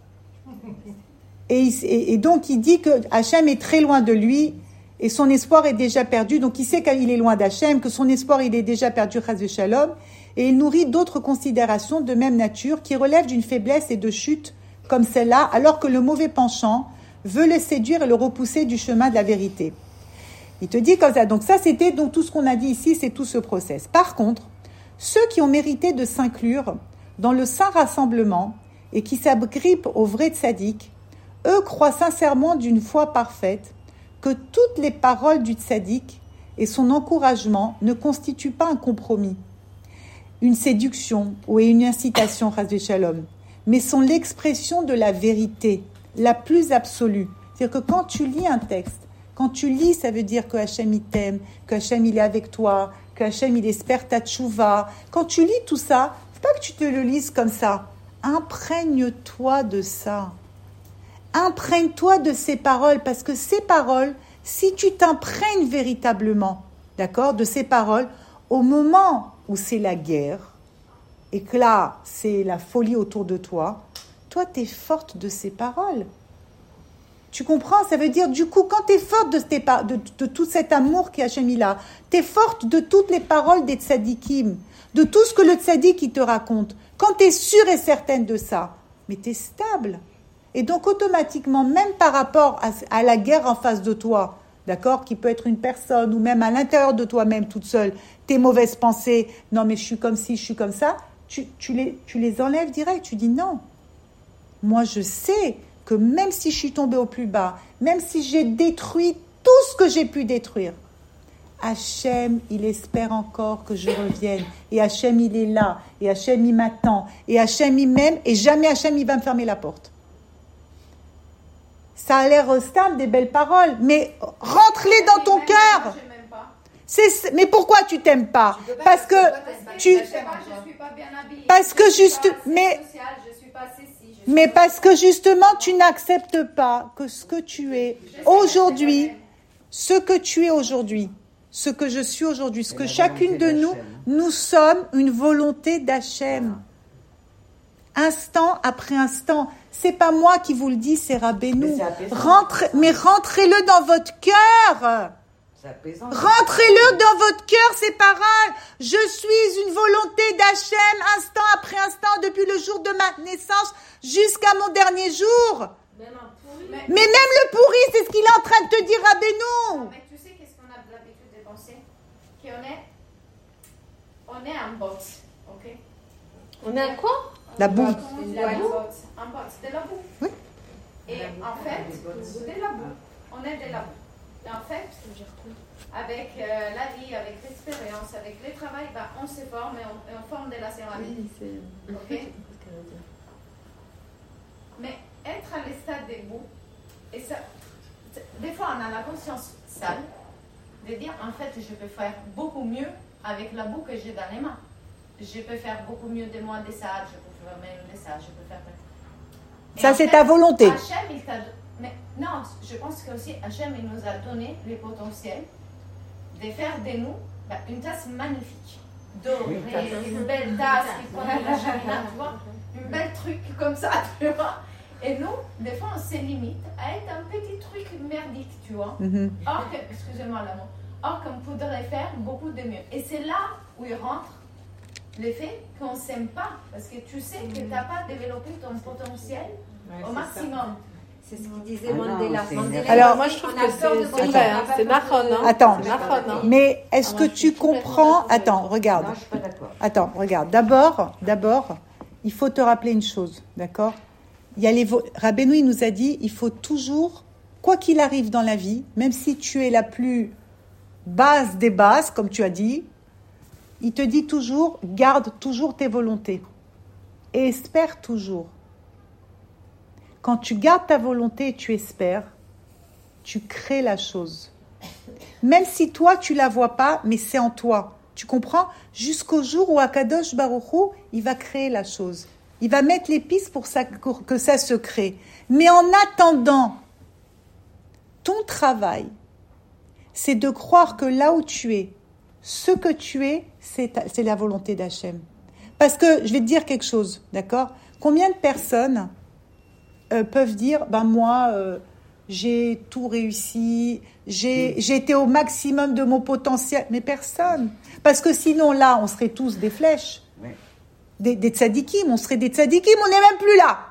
et donc il dit que Hachem est très loin de lui, et son espoir est déjà perdu, donc il sait qu'il est loin d'Hachem, que son espoir il est déjà perdu, race de shalom, et il nourrit d'autres considérations de même nature qui relèvent d'une faiblesse et de chute comme celle-là, alors que le mauvais penchant veut le séduire et le repousser du chemin de la vérité. Il te dit comme ça. Donc ça, c'était donc tout ce qu'on a dit ici, c'est tout ce process. Par contre, ceux qui ont mérité de s'inclure dans le saint rassemblement et qui s'agrippent au vrai tzaddik, eux croient sincèrement d'une foi parfaite que toutes les paroles du tzaddik et son encouragement ne constituent pas un compromis, une séduction ou une incitation, ras de shalom, mais sont l'expression de la vérité, la plus absolue. C'est-à-dire que quand tu lis un texte, quand tu lis, ça veut dire que Hachem il t'aime, que Hachem il est avec toi, que Hachem il espère ta tchouva. Quand tu lis tout ça, c'est pas que tu te le lises comme ça. Imprègne-toi de ça. Imprègne-toi de ces paroles, parce que ces paroles, si tu t'imprègnes véritablement, d'accord, de ces paroles, au moment où c'est la guerre, et que là, c'est la folie autour de toi, toi, tu es forte de ces paroles. Tu comprends? Ça veut dire, du coup, quand tu es forte de tout cet amour qu'Hachem il a, tu es forte de toutes les paroles des tzadikim, de tout ce que le tzadik il te raconte. Quand tu es sûre et certaine de ça, mais tu es stable. Et donc, automatiquement, même par rapport à la guerre en face de toi, d'accord, qui peut être une personne ou même à l'intérieur de toi-même toute seule, tes mauvaises pensées, non mais je suis comme ci, je suis comme ça, tu les enlèves direct. Tu dis non. Moi, je sais que même si je suis tombée au plus bas, même si j'ai détruit tout ce que j'ai pu détruire, Hachem, il espère encore que je revienne. Et Hachem, il est là. Et Hachem, il m'attend. Et Hachem, il m'aime. Et jamais Hachem, il va me fermer la porte. Ça a l'air stable, des belles paroles. Mais rentre-les dans ton cœur. Mais pourquoi tu t'aimes pas? Parce que mais parce que justement, tu n'acceptes pas que ce que tu es aujourd'hui, ce que je suis aujourd'hui, ce que chacune de nous sommes une volonté d'Hachem. instant après instant. C'est pas moi qui vous le dis, c'est Rabbeinu. Rentrez-le dans votre cœur. Rentrez-le dans votre cœur, c'est pareil. Je suis une volonté d'Hachem, instant après instant, depuis le jour de ma naissance jusqu'à mon dernier jour. Mais même le pourri, c'est ce qu'il est en train de te dire, Rabbeinu. Mais tu sais qu'est-ce qu'on a l'habitude de penser? On est un bot, ok? On est un quoi? La boue. Un bot, de la boue. Oui. Et en fait, de la boue. On est de la boue. Et en fait, avec la vie, avec l'expérience, avec le travail, on se forme et on forme de la céramique. Ok? Mais être à l'état des boues, et ça, des fois on a la conscience sale de dire en fait je peux faire beaucoup mieux avec la boue que j'ai dans les mains. Je peux faire beaucoup mieux de moi des salades, je peux faire même des salades, je peux faire. Ça c'est ta volonté. Hachem, il t'a. Mais non, je pense que aussi Hachem il nous a donné le potentiel de faire de nous une tasse magnifique, dorée, une belle tasse qui prend de la chamina, tu vois, une belle truc comme ça, tu vois. Et nous, des fois, on se limite à être un petit truc merdique, tu vois. Or, excusez-moi l'amour, or qu'on pourrait faire beaucoup de mieux. Et c'est là où il rentre le fait qu'on ne s'aime pas, parce que tu sais que tu n'as pas développé ton potentiel au maximum. C'est ce qu'il disait Mandela. Alors, moi je trouve que c'est vrai, c'est Nahon. Attends, mais est-ce que tu comprends? Attends, regarde. Non, je suis pas d'accord. Attends, regarde. D'abord, il faut te rappeler une chose, d'accord? Rabbeinu, il nous a dit, il faut toujours, quoi qu'il arrive dans la vie, même si tu es la plus basse des basses, comme tu as dit, il te dit toujours, garde toujours tes volontés et espère toujours. Quand tu gardes ta volonté et tu espères, tu crées la chose. Même si toi, tu la vois pas, mais c'est en toi. Tu comprends? Jusqu'au jour où Akadosh Baruch Hu, il va créer la chose. Il va mettre les pistes pour que ça se crée. Mais en attendant, ton travail, c'est de croire que là où tu es, ce que tu es, c'est la volonté d'Hachem. Parce que, je vais te dire quelque chose, d'accord? Combien de personnes peuvent dire, moi, j'ai tout réussi, j'ai été au maximum de mon potentiel. Mais personne. Parce que sinon, là, on serait tous des flèches. Oui. Des tzadikim, on serait des tzadikim, on n'est même plus là.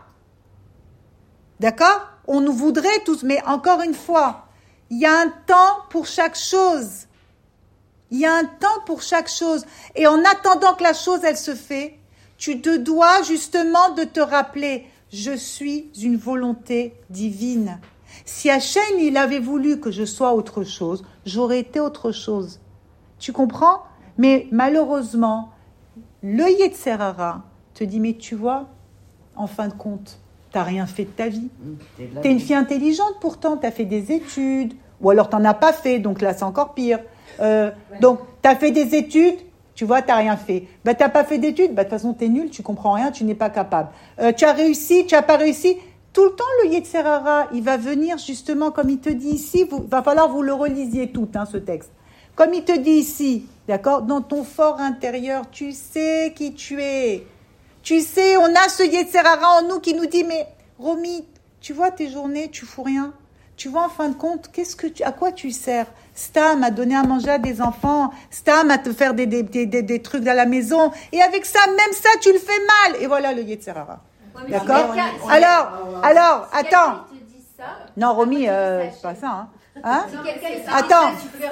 D'accord? On nous voudrait tous, mais encore une fois, il y a un temps pour chaque chose. Il y a un temps pour chaque chose. Et en attendant que la chose, elle se fait, tu te dois justement de te rappeler, je suis une volonté divine. Si Hachem, il avait voulu que je sois autre chose, j'aurais été autre chose. Tu comprends? Mais malheureusement, le Yetzer Hara te dit, mais tu vois, en fin de compte, t'as rien fait de ta vie. T'es une fille intelligente pourtant, t'as fait des études, ou alors t'en as pas fait, donc là c'est encore pire. Donc t'as fait des études, tu vois, t'as rien fait. T'as pas fait d'études, de toute façon t'es nul, tu comprends rien, tu n'es pas capable. Tu as réussi, tu as pas réussi. Tout le temps le Yetzer Hara, il va venir justement, comme il te dit ici, va falloir que vous le relisiez tout, ce texte. Comme il te dit ici, d'accord, dans ton fort intérieur, tu sais qui tu es. Tu sais, on a ce Yetzer Hara en nous qui nous dit, mais Romy, tu vois tes journées, tu fous rien. Tu vois, en fin de compte, à quoi tu sers? Stam à donner à manger à des enfants, Stam à te faire des trucs à la maison, et avec ça, même ça, tu le fais mal. Et voilà le Yetzer Hara. Ouais, d'accord? Alors, attends. Non, Romy, c'est pas ça, hein? Attends.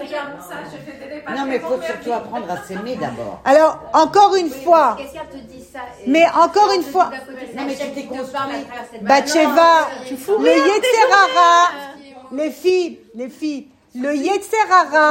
Non, mais il faut surtout apprendre à s'aimer d'abord. Alors, encore une fois. Mais encore une fois. Non, mais tu t'es construit. Bathsheba, le Yetzer Hara, les filles, le Yetzer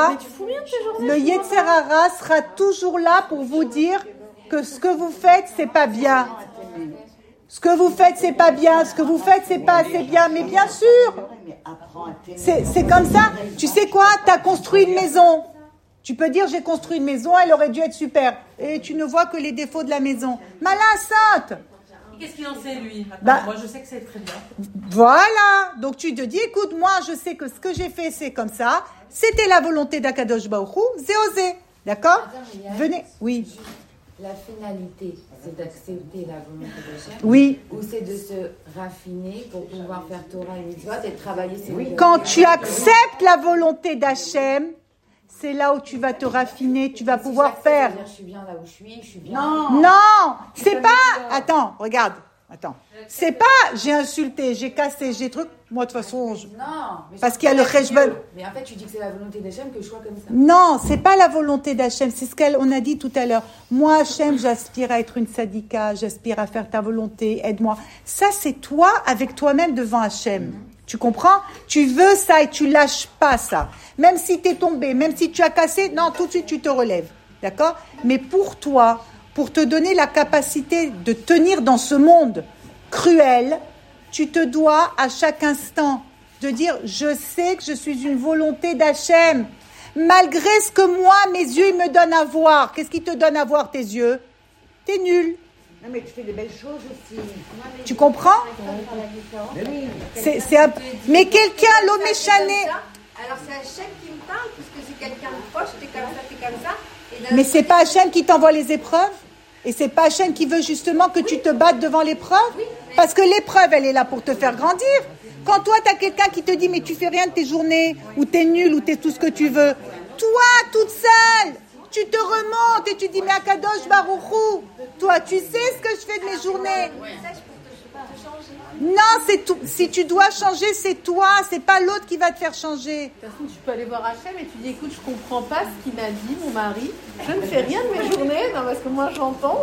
Hara sera toujours là pour vous dire que ce que vous faites, c'est pas bien. Ce que vous faites, c'est pas bien. Ce que vous faites, c'est pas assez bien. Mais bien sûr, c'est comme ça. Tu sais quoi? T'as construit une maison. Tu peux dire, j'ai construit une maison, elle aurait dû être super. Et tu ne vois que les défauts de la maison. Malin sainte. Qu'est-ce qu'il en sait, lui? Moi, je sais que c'est très bien. Voilà. Donc, tu te dis, écoute, moi, je sais que ce que j'ai fait, c'est comme ça. C'était la volonté d'Akadosh Baruch Hu. C'est osé. D'accord? Venez. Oui. la finalité, c'est d'accepter la volonté d'Hachem. Oui. Ou c'est de se raffiner pour pouvoir faire Torah et Mitzvot et travailler ses volontés. Quand tu acceptes la volonté d'Hachem, c'est là où tu vas te raffiner, tu vas pouvoir faire. Je suis bien là où je suis bien. Non, c'est pas. Attends, regarde. Attends. C'est pas j'ai insulté, j'ai cassé, j'ai truc. Moi, de toute façon. Non. Parce qu'il y a le cheshbon. Mais en fait, tu dis que c'est la volonté d'Hachem que je sois comme ça. Non, c'est pas la volonté d'Hachem. C'est ce qu'on a dit tout à l'heure. Moi, Hachem, j'aspire à être une sadika, j'aspire à faire ta volonté, aide-moi. Ça, c'est toi avec toi-même devant Hachem. Tu comprends? Tu veux ça et tu lâches pas ça. Même si tu es tombé, même si tu as cassé, non, tout de suite tu te relèves. D'accord? Mais pour toi, pour te donner la capacité de tenir dans ce monde cruel, tu te dois à chaque instant de dire je sais que je suis une volonté d'Hachem. Malgré ce que moi, mes yeux ils me donnent à voir. Qu'est-ce qui te donne à voir tes yeux? T'es nul. Non, mais tu fais des belles choses aussi. Tu comprends? Mais quelqu'un, l'homme échané. Alors c'est Hachem qui me parle, puisque c'est quelqu'un de proche, t'es comme ça. Mais c'est pas Hachem qui t'envoie les épreuves? Et c'est pas Hachem qui veut justement que tu te battes devant l'épreuve? Parce que l'épreuve, elle est là pour te faire grandir. Quand toi, t'as quelqu'un qui te dit, mais tu fais rien de tes journées, ou t'es nul, ou t'es tout ce que tu veux. Toi, toute seule, tu te remontes et tu dis, mais Akadosh Baruchou, toi, tu sais ce que je fais de mes journées. Non, c'est tout. Si tu dois changer, c'est toi, c'est pas l'autre qui va te faire changer. De toute façon, tu peux aller voir Hachem et tu dis, écoute, je comprends pas ce qu'il m'a dit, mon mari. Je ne fais rien de mes journées, non, parce que moi, j'entends.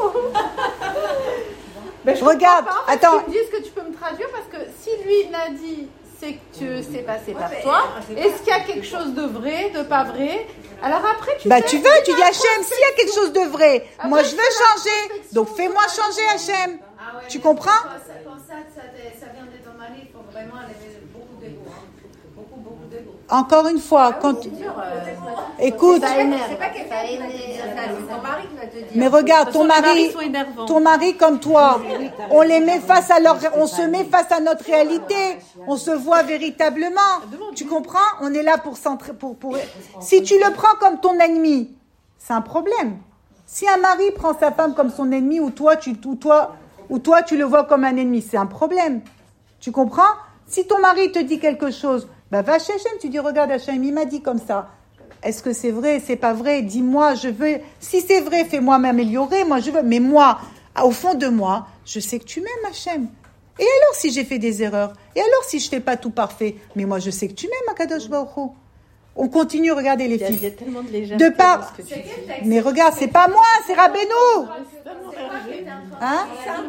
Ben, regarde, attends. Tu me dis, est-ce que tu peux me traduire? Parce que si lui l'a dit, c'est que c'est passé par toi. Est-ce qu'il y a quelque chose de vrai, de pas vrai? Alors après, tu dis Hachem, s'il y a quelque chose de vrai, moi je veux changer, donc fais-moi changer Hachem. Tu comprends? Quand ça vient de ton mari, il faut vraiment enlever beaucoup d'ego. Beaucoup d'ego. Encore une fois, quand écoute, C'est pas quelqu'un qui va te dire ça, c'est ton mari qui va te dire. mais regarde, ton mari comme toi, on les met on se met face à notre réalité, on se voit véritablement. Tu comprends? On est là pour si tu le prends comme ton ennemi, c'est un problème. Si un mari prend sa femme comme son ennemi ou toi tu le vois comme un ennemi, c'est un problème. Tu comprends? Si ton mari te dit quelque chose, va chez Hachem, tu dis regarde Hachem, il m'a dit comme ça. Est-ce que c'est vrai, c'est pas vrai? Dis-moi, je veux. Si c'est vrai, fais-moi m'améliorer. Moi, je veux. Mais moi, au fond de moi, je sais que tu m'aimes, Hachem. Et alors si j'ai fait des erreurs? Et alors si je fais pas tout parfait? Mais moi, je sais que tu m'aimes, Akadosh Baruch Hu. On continue, regardez les filles. Il y a tellement de légèreté. Mais regarde, c'est pas moi, c'est Rabbeinu. Hein?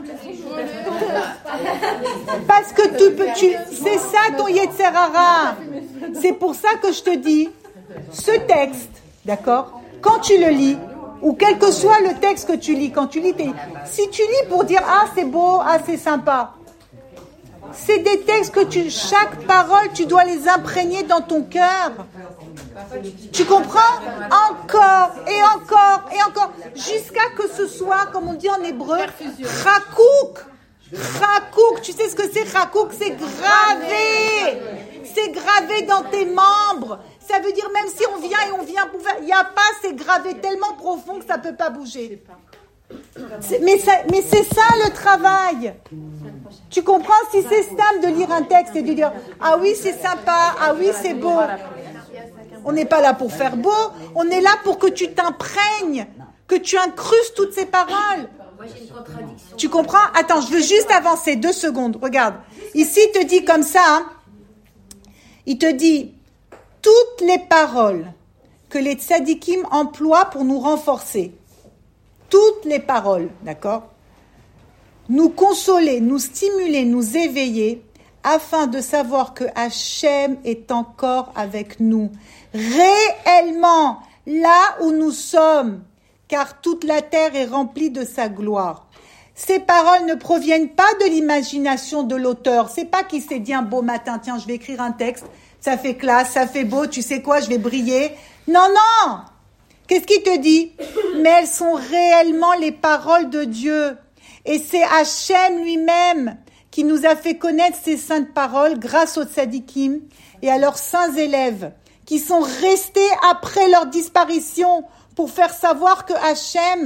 Parce que c'est ça ton Yetzer Hara. C'est pour ça que je te dis, ce texte, d'accord? Quand tu le lis, ou quel que soit le texte que tu lis, quand tu lis, si tu lis pour dire ah c'est beau, ah c'est sympa, c'est des textes que chaque parole, tu dois les imprégner dans ton cœur. Tu comprends? Encore et encore et encore, jusqu'à que ce soit, comme on dit en hébreu, chakouk. Chakouk, tu sais ce que c'est chakouk? C'est gravé. C'est gravé dans tes membres. Ça veut dire même si on vient il n'y a pas, c'est gravé tellement profond que ça ne peut pas bouger. Mais c'est ça le travail. Tu comprends? Si c'est simple de lire un texte et de dire ah oui c'est sympa, ah oui c'est beau. On n'est pas là pour faire beau, on est là pour que tu t'imprègnes, que tu incrustes toutes ces paroles. Tu comprends? Attends, je veux juste avancer 2 secondes. Regarde, ici il te dit comme ça, hein, il te dit toutes les paroles que les tzadikim emploient pour nous renforcer. Toutes les paroles, d'accord? Nous consoler, nous stimuler, nous éveiller, afin de savoir que Hachem est encore avec nous, réellement, là où nous sommes, car toute la terre est remplie de sa gloire. Ces paroles ne proviennent pas de l'imagination de l'auteur. C'est pas qu'il s'est dit un beau matin, tiens, je vais écrire un texte, ça fait classe, ça fait beau, tu sais quoi, je vais briller. Non, non! Qu'est-ce qu'il te dit? Mais elles sont réellement les paroles de Dieu. Et c'est Hachem lui-même qui nous a fait connaître ces saintes paroles grâce aux tzadikim et à leurs saints élèves qui sont restés après leur disparition pour faire savoir que Hachem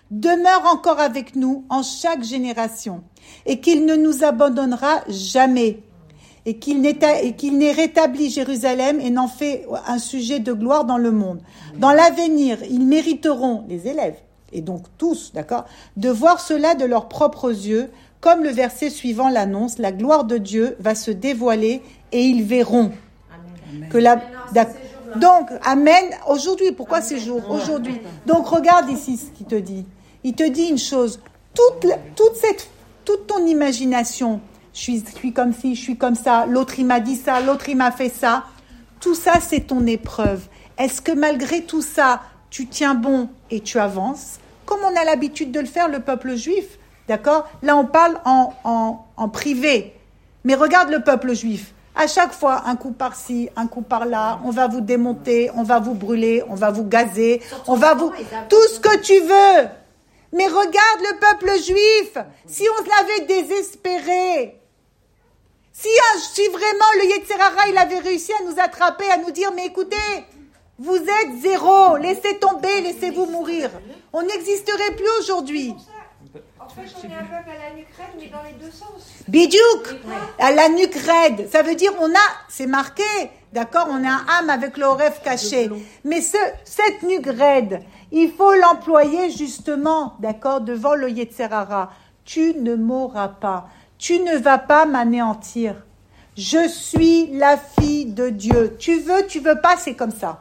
demeure encore avec nous en chaque génération et qu'il ne nous abandonnera jamais et qu'il n'ait rétabli Jérusalem et n'en fait un sujet de gloire dans le monde. Dans l'avenir, ils mériteront, les élèves, et donc tous, d'accord, de voir cela de leurs propres yeux, comme le verset suivant l'annonce, la gloire de Dieu va se dévoiler et ils verront. Amen. Que la, donc, amen, aujourd'hui, pourquoi ces jours? Aujourd'hui. Donc, regarde ici ce qu'il te dit. Il te dit une chose, toute ton imagination, je suis comme ci, je suis comme ça, l'autre il m'a dit ça, l'autre il m'a fait ça, tout ça c'est ton épreuve. Est-ce que malgré tout ça, tu tiens bon et tu avances, comme on a l'habitude de le faire, le peuple juif, d'accord? Là on parle en privé, mais regarde le peuple juif. À chaque fois, un coup par-ci, un coup par-là, on va vous démonter, on va vous brûler, on va vous gazer, on va vous... Tout ce que tu veux. Mais regarde le peuple juif. Si on l'avait désespéré, si vraiment le Yetzer Hara, il avait réussi à nous attraper, à nous dire, mais écoutez, vous êtes zéro, laissez tomber, laissez-vous mourir. On n'existerait plus aujourd'hui. En fait, on est aveugle à la nuque raide, mais dans les deux sens. Bidiouk, à la nuque raide. Ça veut dire, c'est marqué, d'accord, on a un âme avec le rêve caché. Mais cette nuque raide, il faut l'employer justement, d'accord, devant le Yetzer Hara. Tu ne m'auras pas. Tu ne vas pas m'anéantir. Je suis la fille de Dieu. Tu veux pas, c'est comme ça.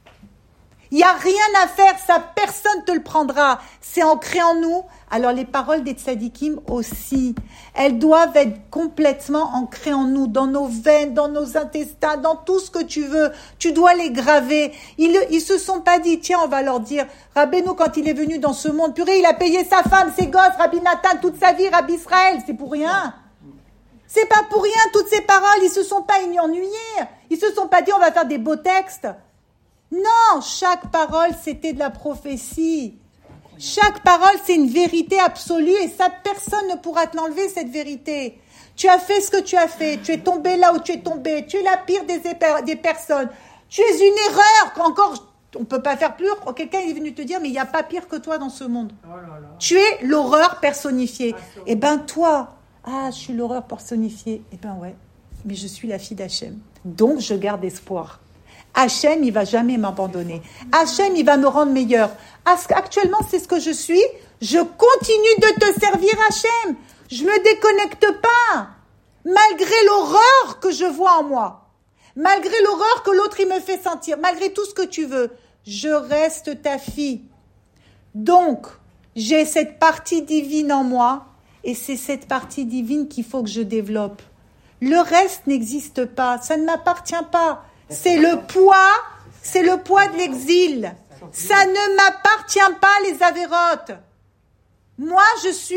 Il n'y a rien à faire, ça, personne te le prendra. C'est ancré en nous. Alors les paroles des tzadikim aussi, elles doivent être complètement ancrées en nous, dans nos veines, dans nos intestins, dans tout ce que tu veux. Tu dois les graver. Ils se sont pas dit, tiens, on va leur dire, Rabbeinu, quand il est venu dans ce monde, purée, il a payé sa femme, ses gosses, Rabbi Nathan, toute sa vie, Rabbi Israël, c'est pour rien. C'est pas pour rien, toutes ces paroles, ils se sont pas ennuyés. Ils se sont pas dit, on va faire des beaux textes. Non, chaque parole, c'était de la prophétie. Chaque parole, c'est une vérité absolue et ça, personne ne pourra te l'enlever, cette vérité. Tu as fait ce que tu as fait. Tu es tombé là où tu es tombé. Tu es la pire des personnes. Tu es une erreur. Encore, on peut pas faire plus. Quelqu'un est venu te dire, mais il n'y a pas pire que toi dans ce monde. Oh là là. Tu es l'horreur personnifiée. Eh ben, toi, je suis l'horreur personnifiée. Eh ben, ouais. Mais je suis la fille d'Hachem. Donc, je garde espoir. Hachem, il va jamais m'abandonner. Hachem, il va me rendre meilleur. Actuellement, c'est ce que je suis. Je continue de te servir, Hachem. Je me déconnecte pas. Malgré l'horreur que je vois en moi. Malgré l'horreur que l'autre, il me fait sentir. Malgré tout ce que tu veux. Je reste ta fille. Donc, j'ai cette partie divine en moi. Et c'est cette partie divine qu'il faut que je développe. Le reste n'existe pas. Ça ne m'appartient pas. C'est le poids de l'exil. Ça ne m'appartient pas, les avérotes. Moi, je suis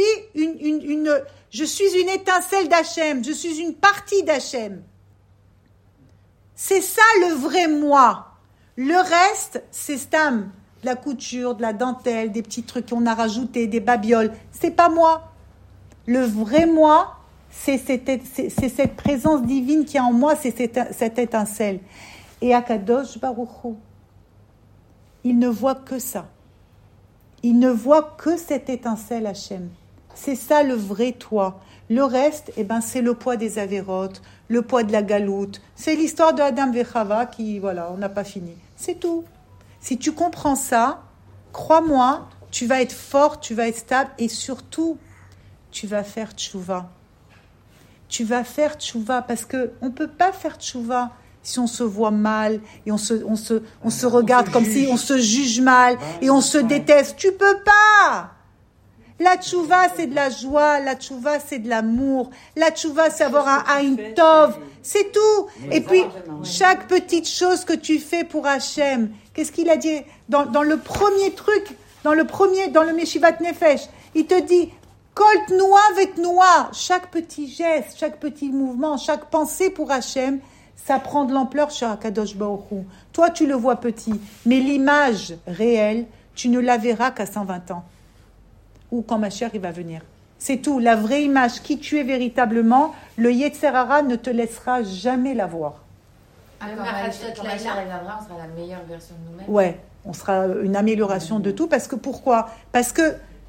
une étincelle d'Hachem. Je suis une partie d'Hachem. C'est ça le vrai moi. Le reste, c'est stam, de la couture, de la dentelle, des petits trucs qu'on a rajoutés, des babioles. C'est pas moi. Le vrai moi, c'est cette présence divine qui est en moi, c'est cette étincelle. Et Akadosh Baruch Hu, il ne voit que ça. Il ne voit que cette étincelle Hachem. C'est ça le vrai toi. Le reste, c'est le poids des avérotes, le poids de la galoute. C'est l'histoire de Adam et Chava qui, voilà, on n'a pas fini. C'est tout. Si tu comprends ça, crois-moi, tu vas être fort, tu vas être stable et surtout, tu vas faire tchouva. Tu vas faire tchouva parce qu'on ne peut pas faire tchouva si on se voit mal et on se regarde comme si on se juge mal et on se déteste. Tu peux pas. La tchouva, c'est de la joie. La tchouva, c'est de l'amour. La tchouva, c'est avoir un Aïn Tov. C'est tout. Et puis, chaque petite chose que tu fais pour Hachem, qu'est-ce qu'il a dit dans le premier truc, dans le Meshivat Nefesh, il te dit, Kolt noua avec noua. Chaque petit geste, chaque petit mouvement, chaque pensée pour Hachem, ça prend de l'ampleur chez Akadosh Baruch Hu. Toi, tu le vois petit, mais l'image réelle, tu ne la verras qu'à 120 ans. Ou quand ma chère, il va venir. C'est tout. La vraie image, qui tu es véritablement, le Yetzer Hara ne te laissera jamais la voir. Quand ma chère viendra, on sera la meilleure version de nous-mêmes. Ouais, on sera une amélioration de tout. Parce que pourquoi ? Parce que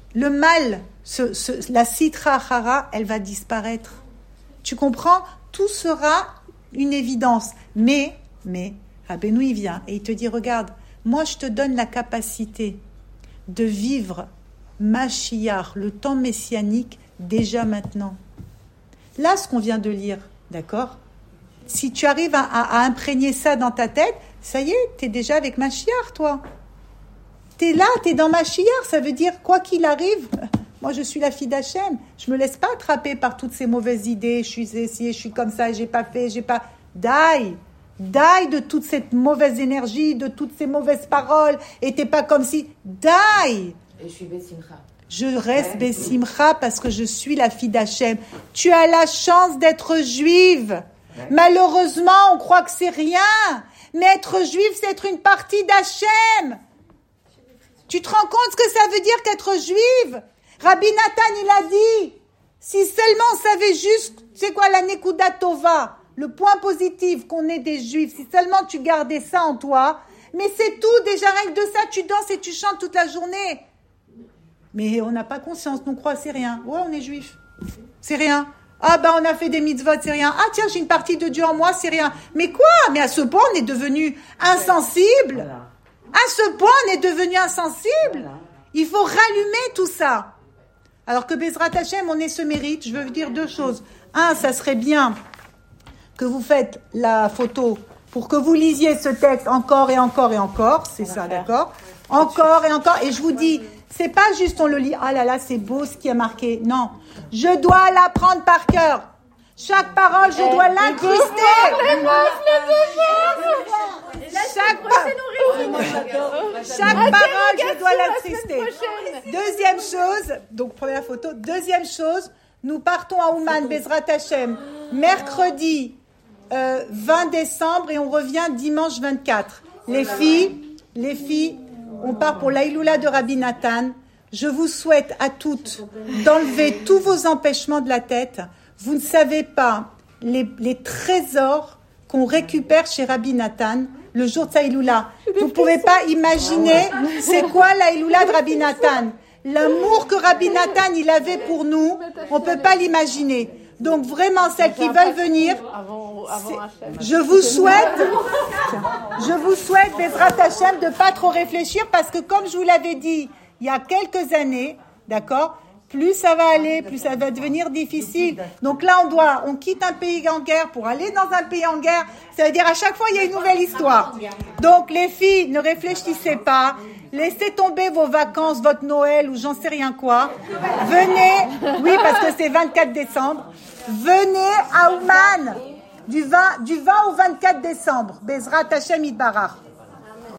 le mal, la sitra achara, elle va disparaître. Tu comprends? Tout sera une évidence. Mais, Rabbeinu, il vient et il te dit, regarde, moi je te donne la capacité de vivre Mashiach, le temps messianique, déjà maintenant. Là, ce qu'on vient de lire, d'accord? Si tu arrives à imprégner ça dans ta tête, ça y est, t'es déjà avec Mashiach, toi. T'es là, t'es dans Mashiach, ça veut dire, quoi qu'il arrive, moi je suis la fille d'Hachem, je me laisse pas attraper par toutes ces mauvaises idées, je suis ici, je suis comme ça, j'ai pas fait, Die de toute cette mauvaise énergie, de toutes ces mauvaises paroles, et t'es pas comme si, die. Et je suis Bessimcha. Je reste Bessimcha parce que je suis la fille d'Hachem. Tu as la chance d'être juive. Malheureusement, on croit que c'est rien. Mais être juive, c'est être une partie d'Hachem. Tu te rends compte ce que ça veut dire qu'être juive? Rabbi Nathan, il a dit, si seulement on savait juste, c'est quoi la Nekuda Tova, le point positif qu'on est des juifs, si seulement tu gardais ça en toi, mais c'est tout, déjà rien que de ça, tu danses et tu chantes toute la journée. Mais on n'a pas conscience, on croit c'est rien. Ouais, on est juif, c'est rien. Ah on a fait des mitzvot, c'est rien. Ah tiens, j'ai une partie de Dieu en moi, c'est rien. Mais quoi? Mais à ce point, on est devenu insensible. Voilà. À ce point, on est devenu insensible. Voilà. Il faut rallumer tout ça. Alors que Bezrat Hashem, on ait ce mérite. Je veux vous dire deux choses. Un, ça serait bien que vous faites la photo pour que vous lisiez ce texte encore et encore et encore. C'est ça, d'accord? Encore et encore. Et je vous dis, c'est pas juste on le lit. Ah là là, c'est beau ce qui est marqué. Non. Je dois l'apprendre par cœur. Chaque parole, je dois l'incruster. Chaque parole, je dois l'incruster. Deuxième chose, donc première photo. Deuxième chose, nous partons à Ouman, Bezrat Hashem, mercredi 20 décembre et on revient dimanche 24. Les filles, on part pour l'Aïloula de Rabbi Nathan. Je vous souhaite à toutes d'enlever tous vos empêchements de la tête. Vous ne savez pas les trésors qu'on récupère chez Rabbi Nathan le jour de sa Iloula. Vous ne pouvez pas imaginer c'est quoi la Iloula de Rabbi Nathan. L'amour que Rabbi Nathan il avait pour nous, on ne peut pas l'imaginer. Donc vraiment, celles qui veulent venir, je vous souhaite, Bezrat Hashem, de ne pas trop réfléchir parce que comme je vous l'avais dit il y a quelques années, d'accord, plus ça va aller, plus ça va devenir difficile. Donc là, on quitte un pays en guerre pour aller dans un pays en guerre. Ça veut dire à chaque fois, il y a une nouvelle histoire. Donc les filles, ne réfléchissez pas. Laissez tomber vos vacances, votre Noël ou j'en sais rien quoi. Venez, oui, parce que c'est 24 décembre. Venez à Ouman du 20 au 24 décembre. Bezrat Hashem Yitbarach.